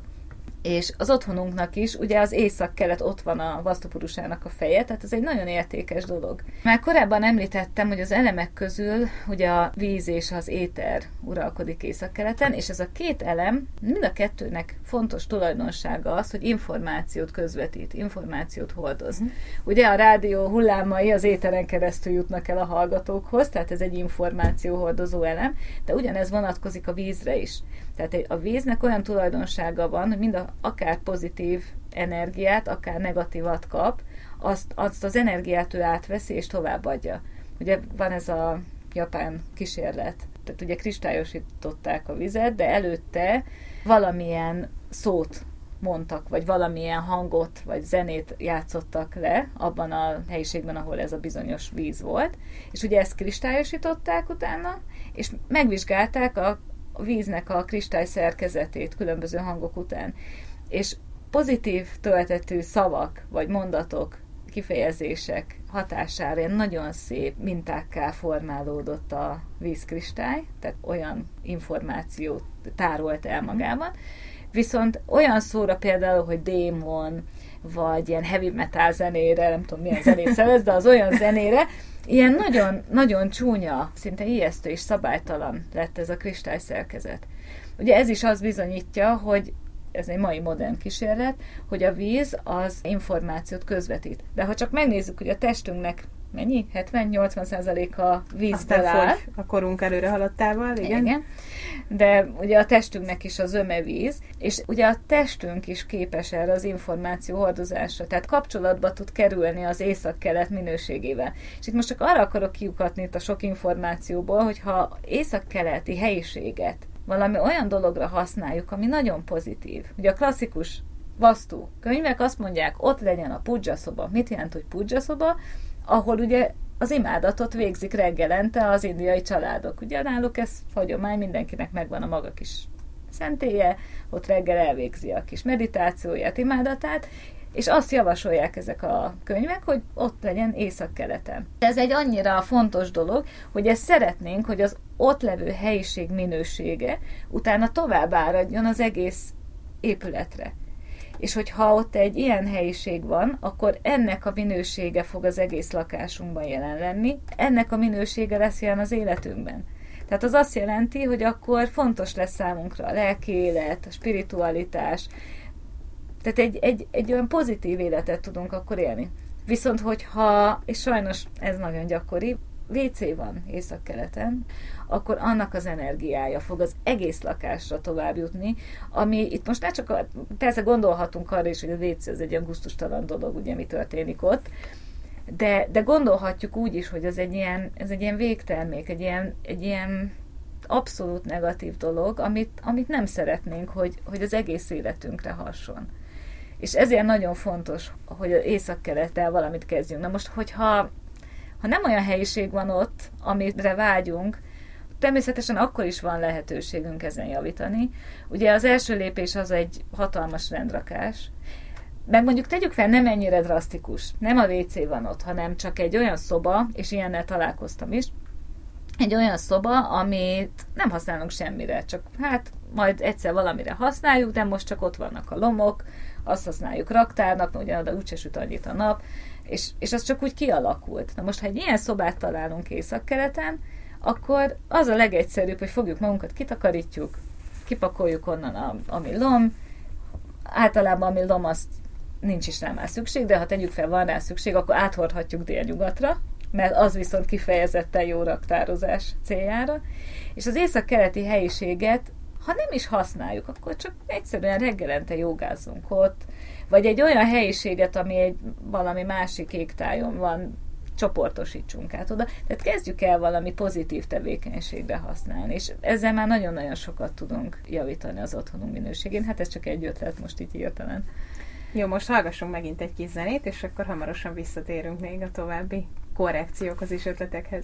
És az otthonunknak is, ugye az észak-kelet ott van a Vastu Purusának a feje, tehát ez egy nagyon értékes dolog. Már korábban említettem, hogy az elemek közül ugye a víz és az éter uralkodik észak-keleten, és ez a két elem, mind a kettőnek fontos tulajdonsága az, hogy információt közvetít, információt hordoz. Ugye a rádió hullámai az éteren keresztül jutnak el a hallgatókhoz, tehát ez egy információhordozó elem, de ugyanez vonatkozik a vízre is. Tehát a víznek olyan tulajdonsága van, hogy mind akár pozitív energiát, akár negatívat kap, azt az energiát ő átveszi és továbbadja. Ugye van ez a japán kísérlet, tehát ugye kristályosították a vizet, de előtte valamilyen szót mondtak, vagy valamilyen hangot, vagy zenét játszottak le abban a helyiségben, ahol ez a bizonyos víz volt, és ugye ezt kristályosították utána, és megvizsgálták a víznek a kristály szerkezetét különböző hangok után. És pozitív töltetű szavak, vagy mondatok, kifejezések hatására nagyon szép mintákká formálódott a vízkristály, tehát olyan információt tárolt el magában. Viszont olyan szóra például, hogy démon, vagy ilyen heavy metal zenére, nem tudom milyen zenét szerez, de az olyan zenére, ilyen nagyon, nagyon csúnya, szinte ijesztő és szabálytalan lett ez a kristályszerkezet. Ugye ez is azt bizonyítja, hogy ez egy mai modern kísérlet, hogy a víz az információt közvetít. De ha csak megnézzük, hogy a testünknek mennyi? 70-80%-a vízből áll. A korunk előre haladtával, igen. De ugye a testünknek is a zöme víz, és ugye a testünk is képes erre az információ hordozásra, tehát kapcsolatba tud kerülni az észak-kelet minőségével. És itt most csak arra akarok kiukatni itt a sok információból, hogyha észak-keleti helyiséget valami olyan dologra használjuk, ami nagyon pozitív. Ugye a klasszikus Vastu könyvek azt mondják, ott legyen a pudzsa szoba. Mit jelent, hogy pudzsa szoba? Ahol ugye az imádatot végzik reggelente az indiai családok. Ugye náluk ez hagyomány, mindenkinek megvan a maga kis szentélye, ott reggel elvégzi a kis meditációját, imádatát, és azt javasolják ezek a könyvek, hogy ott legyen észak-keleten. Ez egy annyira fontos dolog, hogy ezt szeretnénk, hogy az ott levő helyiség minősége utána tovább áradjon az egész épületre. És hogyha ott egy ilyen helyiség van, akkor ennek a minősége fog az egész lakásunkban jelen lenni, ennek a minősége lesz jelen az életünkben. Tehát az azt jelenti, hogy akkor fontos lesz számunkra a lelki élet, a spiritualitás, tehát egy olyan pozitív életet tudunk akkor élni. Viszont hogyha, és sajnos ez nagyon gyakori, WC van észak-keleten, akkor annak az energiája fog az egész lakásra tovább jutni, ami itt most nem csak, persze gondolhatunk arra is, hogy a WC az egy ilyen gusztustalan dolog, ugye mi történik ott, de gondolhatjuk úgy is, hogy ez egy ilyen végtermék, egy ilyen abszolút negatív dolog, amit nem szeretnénk, hogy az egész életünkre hasson. És ezért nagyon fontos, hogy az észak-kelettel valamit kezdjünk. Na most, hogyha nem olyan helyiség van ott, amire vágyunk, természetesen akkor is van lehetőségünk ezen javítani. Ugye az első lépés az egy hatalmas rendrakás. Meg mondjuk tegyük fel, nem ennyire drasztikus. Nem a WC van ott, hanem csak egy olyan szoba, és ilyennel találkoztam is, egy olyan szoba, amit nem használunk semmire, csak hát majd egyszer valamire használjuk, de most csak ott vannak a lomok, azt használjuk raktárnak, mert ugyanoda úgyse süt annyit a nap, és az csak úgy kialakult. Na most, ha egy ilyen szobát találunk észak-keleten, akkor az a legegyszerűbb, hogy fogjuk magunkat, kitakarítjuk, kipakoljuk onnan ami lom, általában ami lom, azt nincs is rá már szükség, de ha tegyük fel, van rá szükség, akkor áthordhatjuk délnyugatra, mert az viszont kifejezetten jó raktározás céljára. És az észak-keleti helyiséget, ha nem is használjuk, akkor csak egyszerűen reggelente jogázzunk ott, vagy egy olyan helyiséget, ami valami másik égtájon van, csoportosítsunk át oda. Tehát kezdjük el valami pozitív tevékenységbe használni, és ezzel már nagyon-nagyon sokat tudunk javítani az otthonunk minőségén. Hát ez csak egy ötlet most így hirtelen. Jó, most hallgassunk megint egy kis zenét, és akkor hamarosan visszatérünk még a további korrekciókhoz és ötletekhez.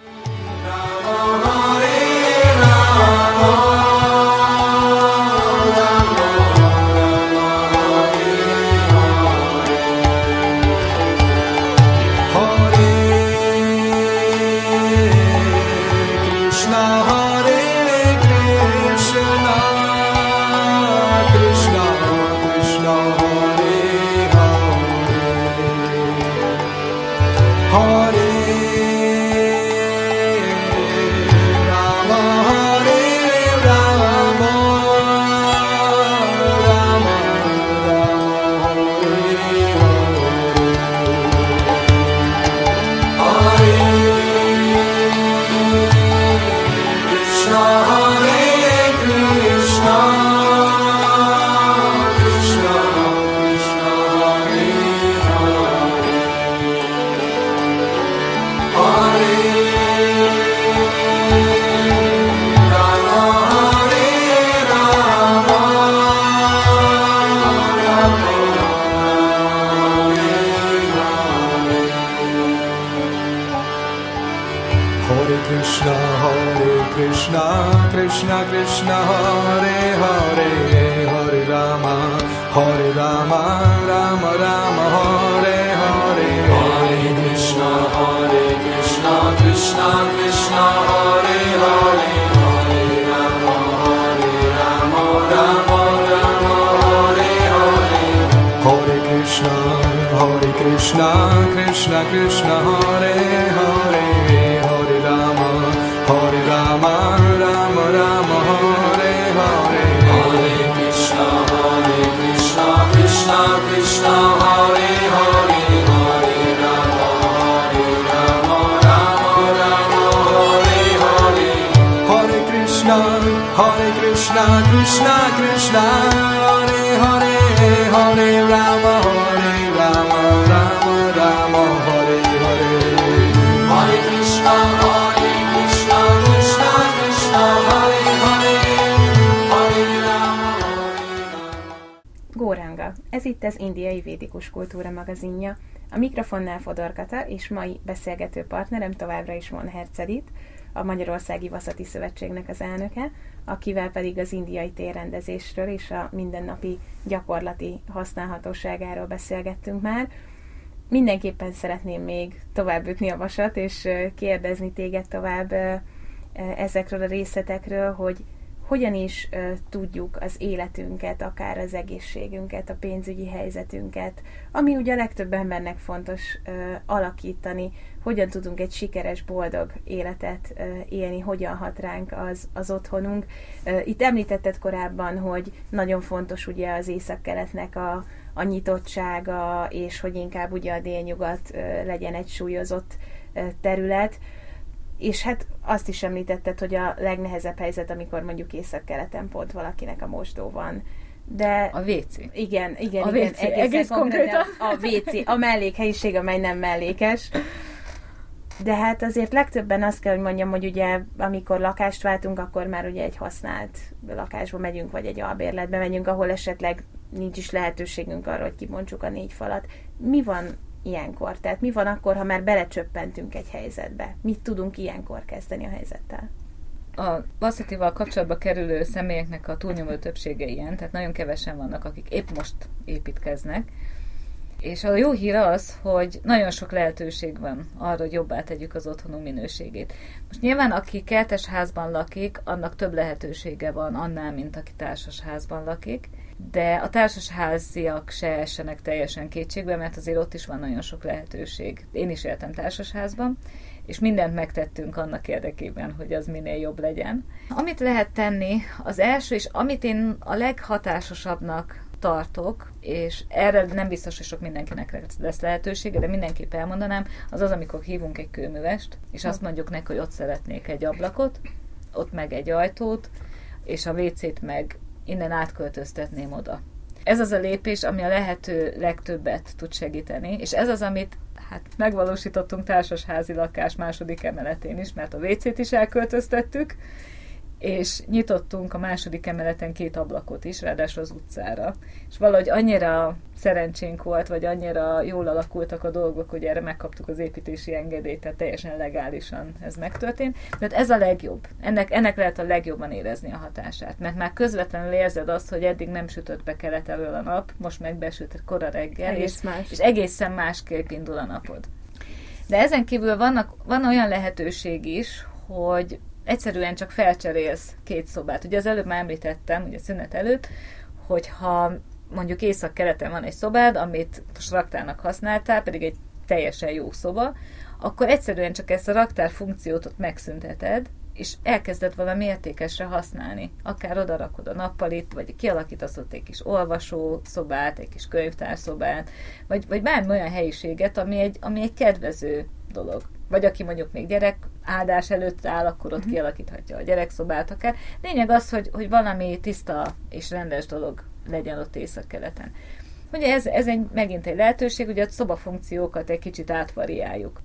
Krishna Krishna Hare Hare Hare Rama Rama Rama Hare Hare Hare Krishna Krishna Krishna Hare Hare Hare Rama Rama Rama Hare Hare Hare Krishna Krishna Krishna Hare Hare Hare Rama Rama Rama Hare Hare Hare Krishna Krishna Krishna Hare Hare Hare Rama Rama Rama Hare Hare Hare Krishna Krishna Krishna Hare Hare Hare Rama Rama Rama Hare Hare Hare Krishna Krishna Krishna Hare Hare Hare Rama Góranga. Ez itt az Indiai Védikus Kultúra magazinja. A mikrofonnál Fodor Kata, és mai beszélgető partnerem továbbra is Monhertz Edith, a Magyarországi Vaszati Szövetségnek az elnöke, akivel pedig az indiai térrendezésről és a mindennapi gyakorlati használhatóságáról beszélgettünk már. Mindenképpen szeretném még tovább ütni a vasat, és kérdezni téged tovább ezekről a részletekről, hogy hogyan is tudjuk az életünket, akár az egészségünket, a pénzügyi helyzetünket, ami ugye a legtöbb embernek fontos alakítani, hogyan tudunk egy sikeres, boldog életet élni, hogyan hat ránk az otthonunk. Itt említetted korábban, hogy nagyon fontos ugye az északkeletnek a nyitottsága, és hogy inkább ugye a délnyugat legyen egy súlyozott terület. És hát azt is említetted, hogy a legnehezebb helyzet, amikor mondjuk északkeleten pont valakinek a mosdó van. De a WC. Igen, a WC. Egész konkrétan. A WC, a mellékhelyiség, amely nem mellékes. De hát azért legtöbben azt kell, hogy mondjam, hogy ugye amikor lakást váltunk, akkor már ugye egy használt lakásba megyünk, vagy egy albérletbe megyünk, ahol esetleg nincs is lehetőségünk arra, hogy kibontsuk a 4 falat. Mi van ilyenkor? Tehát mi van akkor, ha már belecsöppentünk egy helyzetbe? Mit tudunk ilyenkor kezdeni a helyzettel? A Vaszatival kapcsolatba kerülő személyeknek a túlnyomó többsége ilyen, tehát nagyon kevesen vannak, akik épp most építkeznek. És a jó hír az, hogy nagyon sok lehetőség van arra, hogy jobbá tegyük az otthonunk minőségét. Most nyilván, aki kertes házban lakik, annak több lehetősége van annál, mint aki társasházban lakik, de a társasháziak se essenek teljesen kétségbe, mert azért ott is van nagyon sok lehetőség. Én is éltem társasházban, és mindent megtettünk annak érdekében, hogy az minél jobb legyen. Amit lehet tenni, az első, és amit én a leghatásosabbnak tartok, és erre nem biztos, hogy sok mindenkinek lesz lehetősége, de mindenképp elmondanám, az, amikor hívunk egy kőművest, és azt mondjuk neki, hogy ott szeretnék egy ablakot, ott meg egy ajtót, és a WC-t meg innen átköltöztetném oda. Ez az a lépés, ami a lehető legtöbbet tud segíteni, és ez az, amit hát megvalósítottunk társasházi lakás második emeletén is, mert a WC-t is elköltöztettük, és nyitottunk a második emeleten 2 ablakot is, ráadásul az utcára. És valahogy annyira szerencsénk volt, vagy annyira jól alakultak a dolgok, hogy erre megkaptuk az építési engedélyt, tehát teljesen legálisan ez megtörtént. Tehát ez a legjobb. Ennek lehet a legjobban érezni a hatását, mert már közvetlenül érzed azt, hogy eddig nem sütött be kelet elől a nap, most meg besüt kora reggel, és egészen másképp indul a napod. De ezen kívül van olyan lehetőség is, hogy egyszerűen csak felcserélsz 2 szobát. Ugye az előbb már említettem, ugye szünet előtt, hogyha mondjuk észak-keleten van egy szobád, amit most raktárnak használtál, pedig egy teljesen jó szoba, akkor egyszerűen csak ezt a raktár funkciót ott megszünteted, és elkezded valami értékesre használni. Akár odarakod a nappalit, vagy kialakítasz ott egy kis olvasó szobát, egy kis könyvtárszobát, vagy bármi olyan helyiséget, ami egy kedvező dolog. Vagy aki mondjuk még gyerek áldás előtt áll, akkor ott kialakíthatja a gyerekszobát akár. Lényeg az, hogy valami tiszta és rendes dolog legyen ott észak-keleten. Ugye ez megint egy lehetőség, hogy a szobafunkciókat egy kicsit átvariáljuk.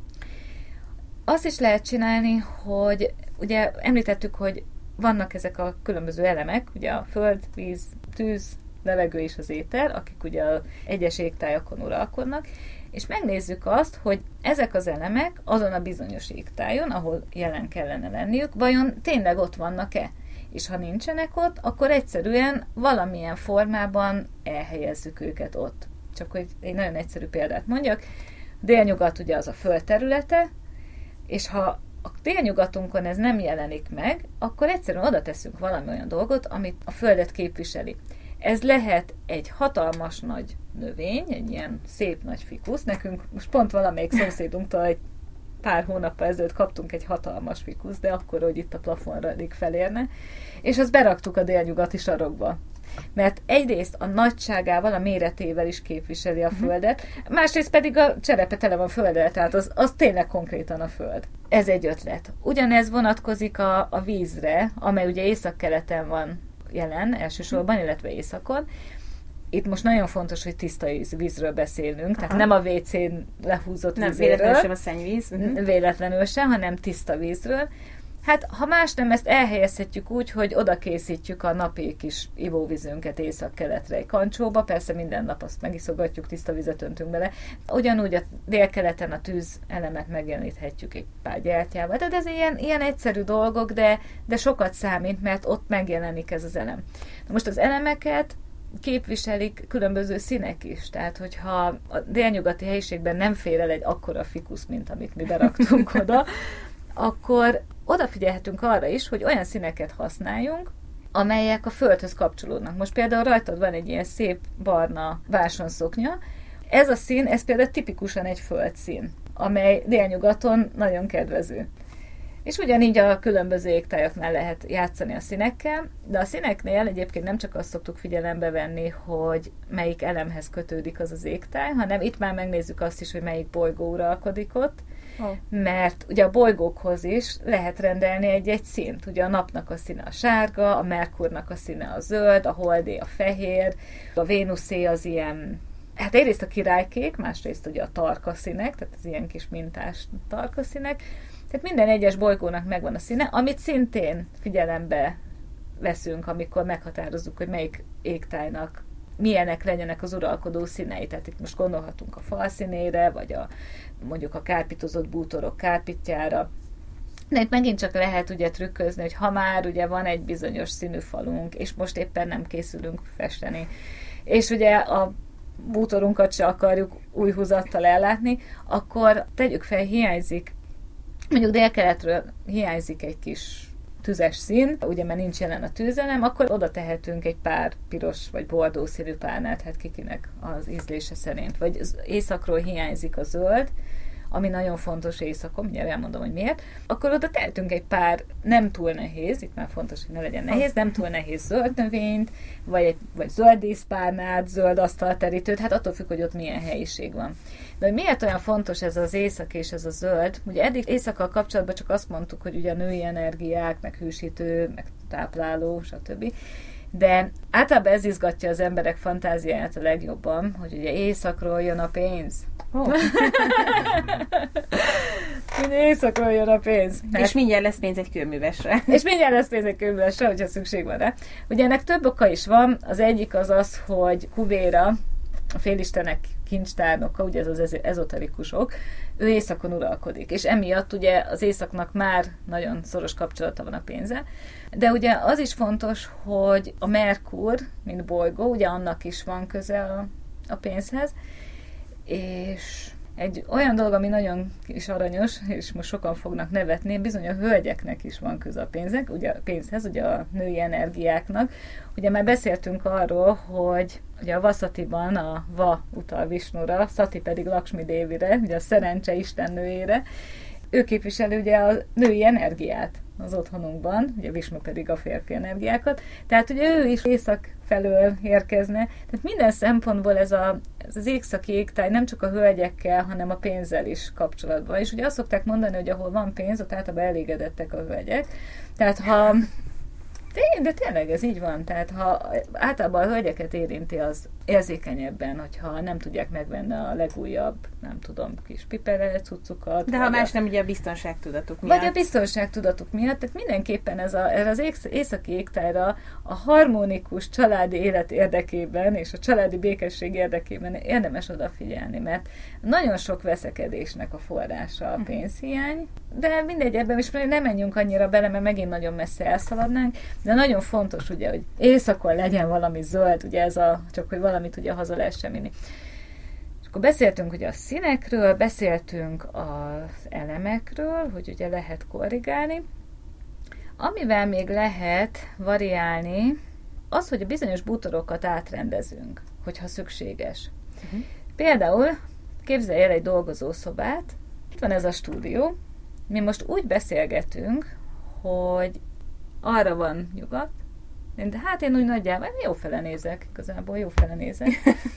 Azt is lehet csinálni, hogy ugye említettük, hogy vannak ezek a különböző elemek, ugye a föld, víz, tűz, levegő és az éter, akik ugye az egyes égtájakon uralkodnak, és megnézzük azt, hogy ezek az elemek azon a bizonyos égtájon, ahol jelen kellene lenniük, vajon tényleg ott vannak-e? És ha nincsenek ott, akkor egyszerűen valamilyen formában elhelyezzük őket ott. Csak hogy egy nagyon egyszerű példát mondjak, délnyugat ugye az a föld területe, és ha a délnyugatunkon ez nem jelenik meg, akkor egyszerűen oda teszünk valami olyan dolgot, amit a földet képviseli. Ez lehet egy hatalmas nagy növény, egy ilyen szép nagy fikusz. Nekünk most pont valamelyik szomszédunktól egy pár hónappal ezelőtt kaptunk egy hatalmas fikusz, de akkor, hogy itt a plafonra alig felérne, és azt beraktuk a délnyugati sarokba. Mert egyrészt a nagyságával, a méretével is képviseli a földet, másrészt pedig a cserepe tele van földdel, tehát az tényleg konkrétan a föld. Ez egy ötlet. Ugyanez vonatkozik a vízre, amely ugye északkeleten van jelen elsősorban, illetve északon. Itt most nagyon fontos, hogy tiszta vízről beszélünk, tehát nem a WC-n lehúzott nem, vízéről. Véletlenül sem a szennyvíz. Véletlenül sem, hanem tiszta vízről. Hát, ha más nem, ezt elhelyezhetjük úgy, hogy oda készítjük a napi kis ivóvízünket észak-keletre egy kancsóba, persze minden nap azt megiszogatjuk, tiszta vizet öntünk bele. Ugyanúgy a délkeleten a tűz elemet megjeleníthetjük egy pár gyertyával. Tehát ez ilyen egyszerű dolgok, de sokat számít, mert ott megjelenik ez az elem. Na most az elemeket képviselik különböző színek is. Tehát, hogyha a délnyugati helyiségben nem fér el egy akkora fikusz, mint amit mi beraktunk oda, akkor odafigyelhetünk arra is, hogy olyan színeket használjunk, amelyek a földhöz kapcsolódnak. Most például rajtad van egy ilyen szép barna vásonszoknya. Ez a szín, ez például tipikusan egy földszín, amely délnyugaton nagyon kedvező. És ugyanígy a különböző égtájaknál lehet játszani a színekkel, de a színeknél egyébként nem csak azt szoktuk figyelembe venni, hogy melyik elemhez kötődik az égtáj, hanem itt már megnézzük azt is, hogy melyik bolygó uralkodik ott, mert ugye a bolygókhoz is lehet rendelni egy színt. Ugye a napnak a színe a sárga, a Merkurnak a színe a zöld, a Holdé a fehér, a Vénuszé az ilyen, hát egyrészt a királykék, másrészt ugye a tarka színek, tehát az ilyen kis mintás tarka színek. Tehát minden egyes bolygónak megvan a színe, amit szintén figyelembe veszünk, amikor meghatározzuk, hogy melyik égtájnak milyenek legyenek az uralkodó színei. Tehát itt most gondolhatunk a fal színére, vagy mondjuk a kárpitozott bútorok kárpitjára. De itt megint csak lehet ugye trükközni, hogy ha már ugye van egy bizonyos színű falunk, és most éppen nem készülünk festeni, és ugye a bútorunkat se akarjuk új húzattal ellátni, akkor tegyük fel, hiányzik, mondjuk délkeletről hiányzik egy kis tüzes szín, ugye mert nincs jelen a tűzelem, akkor oda tehetünk egy pár piros vagy bordó színű párnát, hát kikinek az ízlése szerint. Vagy északról hiányzik a zöld, ami nagyon fontos éjszakon, mindjárt elmondom, hogy miért, akkor oda tehetünk egy pár nem túl nehéz, itt már fontos, hogy ne legyen nehéz, nem túl nehéz zöld növényt, vagy zöld díszpárnát, zöld asztalterítőt, hát attól függ, hogy ott milyen helyiség van. De hogy miért olyan fontos ez az éjszak és ez a zöld? Ugye eddig éjszakkal kapcsolatban csak azt mondtuk, hogy ugye a női energiák, meg hűsítő, meg tápláló, stb. De általában ez izgatja az emberek fantáziáját a legjobban, hogy ugye északról jön a pénz. Oh. Északról jön a pénz. És mindjárt lesz pénz egy kőművesre. És mindjárt lesz pénz egy kőművesre, hogyha szükség van rá. Ugye ennek több oka is van. Az egyik az, hogy Kuvéra, a félistenek kincstárnoka, ugye ez az ezoterikusok, ő északon uralkodik, és emiatt ugye az északnak már nagyon szoros kapcsolata van a pénzzel. De ugye az is fontos, hogy a Merkur, mint bolygó, ugye annak is van köze a pénzhez, és egy olyan dolog, ami nagyon is aranyos, és most sokan fognak nevetni, bizony a hölgyeknek is van köze a pénzhez, ugye a női energiáknak. Ugye már beszéltünk arról, hogy ugye a Vasatiban a Va utal Visnura, Sati pedig Lakshmi Dévire, ugye a szerencse istennőjére. Ő képviseli ugye a női energiát az otthonunkban, ugye Visnu pedig a férfi energiákat. Tehát ugye ő is észak felől érkezne. Tehát minden szempontból ez az északi égtáj nem csak a hölgyekkel, hanem a pénzzel is kapcsolatban. És ugye azt szokták mondani, hogy ahol van pénz, ott általában elégedettek a hölgyek. Tehát ha... De tényleg ez így van. Tehát ha általában a hölgyeket érinti, az érzékenyebben, hogyha nem tudják megvenni a legújabb, nem tudom, kis pipere, cuccukat. De ha más nem, ugye a biztonságtudatuk miatt. Vagy a biztonságtudatuk miatt. Tehát mindenképpen erre az északi égtájra a harmonikus családi élet érdekében és a családi békesség érdekében érdemes odafigyelni, mert nagyon sok veszekedésnek a forrása a pénzhiány, de mindegy, ebben is nem menjünk annyira bele, mert megint nagyon messze elszaladnánk, de nagyon fontos ugye, hogy éjszakon legyen valami zöld, ugye ez csak hogy valamit ugye haza lehessen vinni. És akkor beszéltünk ugye a színekről, beszéltünk az elemekről, hogy ugye lehet korrigálni. Amivel még lehet variálni, az, hogy a bizonyos bútorokat átrendezünk, hogyha szükséges. Például képzelj el egy dolgozószobát, itt van ez a stúdió, mi most úgy beszélgetünk, hogy arra van nyugat, de hát én úgy nagyjából jó fele nézek, igazából jó fele nézek,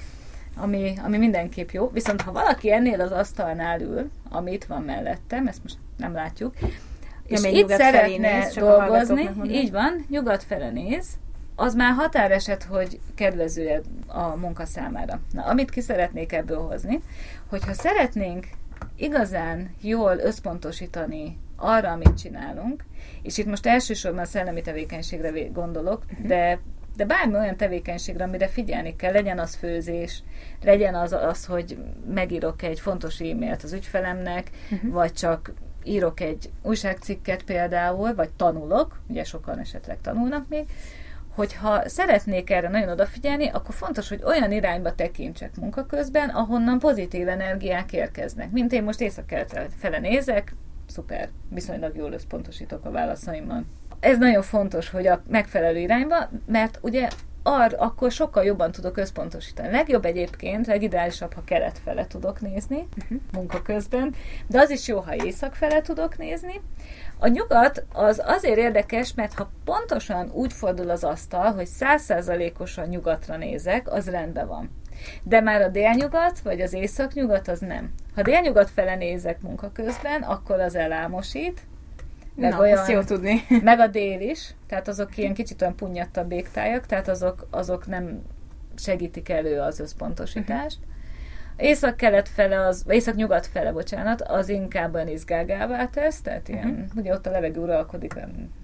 ami mindenképp jó. Viszont ha valaki ennél az asztalnál ül, ami itt van mellettem, ezt most nem látjuk, és itt szeretne dolgozni, így van, nyugat fele néz, az már határeset, hogy kedvező a munka számára. Na, amit ki szeretnék ebből hozni, hogyha szeretnénk igazán jól összpontosítani arra, amit csinálunk, és itt most elsősorban a szellemi tevékenységre gondolok, de bármi olyan tevékenységre, amire figyelni kell, legyen az főzés, legyen az, hogy megírok egy fontos e-mailt az ügyfelemnek, vagy csak írok egy újságcikket például, vagy tanulok, ugye sokan esetleg tanulnak még, hogyha szeretnék erre nagyon odafigyelni, akkor fontos, hogy olyan irányba tekintsek munka közben, ahonnan pozitív energiák érkeznek. Mint én most észak-keletre fele nézek, szuper, viszonylag jól összpontosítok a válaszaimmal. Ez nagyon fontos, hogy a megfelelő irányba, mert ugye akkor sokkal jobban tudok összpontosítani. Legjobb egyébként, legideálisabb, ha kelet fele tudok nézni munka közben, de az is jó, ha észak fele tudok nézni. A nyugat az azért érdekes, mert ha pontosan úgy fordul az asztal, hogy 100%-osan nyugatra nézek, az rendben van. De már a délnyugat, vagy az északnyugat, az nem. Ha délnyugat fele nézek munka közben, akkor az elámosít. Meg olyan, ezt jó tudni. Meg a dél is, tehát azok ilyen kicsit olyan punnyattabb égtájak, tehát azok nem segítik elő az összpontosítást. Észak-kelet fele, észak-nyugat fele, bocsánat, az inkább olyan izgágává tesz, tehát ilyen, ugye ott a levegő uralkodik,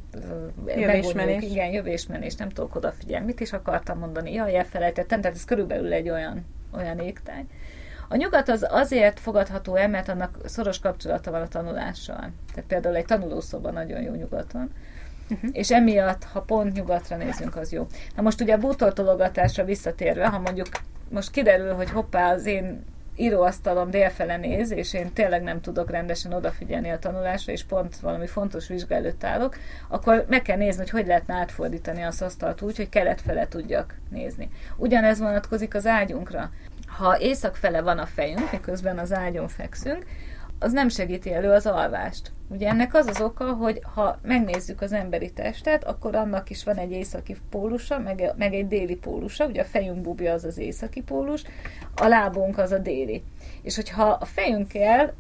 jövésmenés. Igen, jövésmenés, nem tudok odafigyelni. Mit is akartam mondani? Jaj, elfelejtettem, tehát ez körülbelül egy olyan égtáj. A nyugat az azért fogadható el, mert annak szoros kapcsolata van a tanulással. Tehát például egy tanulószoba nagyon jó nyugaton. És emiatt, ha pont nyugatra nézünk, az jó. Na most ugye a bútortologatásra visszatérve, ha mondjuk most kiderül, hogy hoppá, az én íróasztalom délfele néz, és én tényleg nem tudok rendesen odafigyelni a tanulásra, és pont valami fontos vizsga előtt állok, akkor meg kell nézni, hogy lehetne átfordítani az asztalt úgy, hogy kelet fele tudjak nézni. Ugyanez vonatkozik az ágyunkra. Ha észak fele van a fejünk, miközben az ágyon fekszünk, az nem segíti elő az alvást. Ugye ennek az az oka, hogy ha megnézzük az emberi testet, akkor annak is van egy északi pólusa, meg egy déli pólusa. Ugye a fejünk búbja az északi pólus, a lábunk az a déli. És hogyha a fejünkkel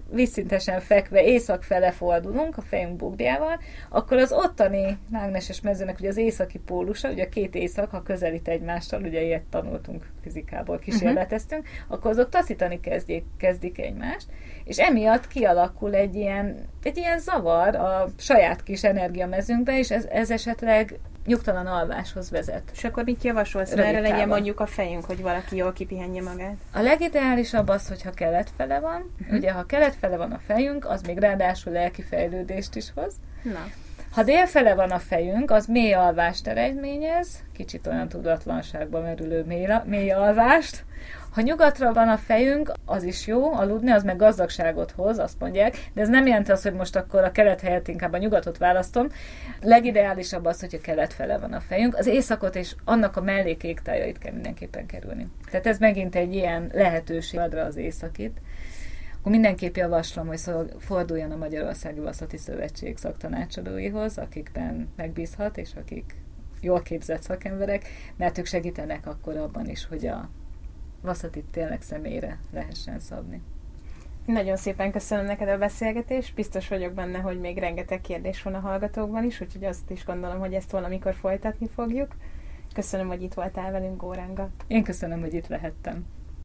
vízszintesen fekve észak fele fordulunk a fejünk bugdjával, akkor az ottani mágneses mezőnek ugye az északi pólusa, ugye a két észak, ha közelít egymással, ugye ilyet tanultunk fizikából, kísérleteztünk, akkor azok taszítani kezdik egymást, és emiatt kialakul egy ilyen zavar a saját kis energiamezőnkbe, és ez esetleg nyugtalan alváshoz vezet. És akkor mit javasolsz? Merre legyen mondjuk a fejünk, hogy valaki jól kipihenje magát? A legideálisabb az, hogyha keletfele van. Ugye, ha keletfele van a fejünk, az még ráadásul lelki fejlődést is hoz. Na. Ha délfele van a fejünk, az mély alvást eredményez, kicsit olyan tudatlanságba merülő mély alvást. Ha nyugatra van a fejünk, az is jó aludni, az meg gazdagságot hoz, azt mondják, de ez nem jelenti azt, hogy most akkor a kelet helyett inkább a nyugatot választom. Legideálisabb az, hogyha kelet fele van a fejünk. Az északot és annak a mellékégtájait kell mindenképpen kerülni. Tehát ez megint egy ilyen lehetőség adra az északit. Akkor mindenképp javaslom, hogy forduljon a Magyarországi Vaszati Szövetség szaktanácsadóihoz, akikben megbízhat, és akik jól képzett szakemberek, mert ők segítenek akkor abban is, hogy a vaszatit tényleg személyre lehessen szabni. Nagyon szépen köszönöm neked a beszélgetést, biztos vagyok benne, hogy még rengeteg kérdés van a hallgatókban is, úgyhogy azt is gondolom, hogy ezt valamikor folytatni fogjuk. Köszönöm, hogy itt voltál velünk, Góranga. Én köszönöm, hogy itt lehettem.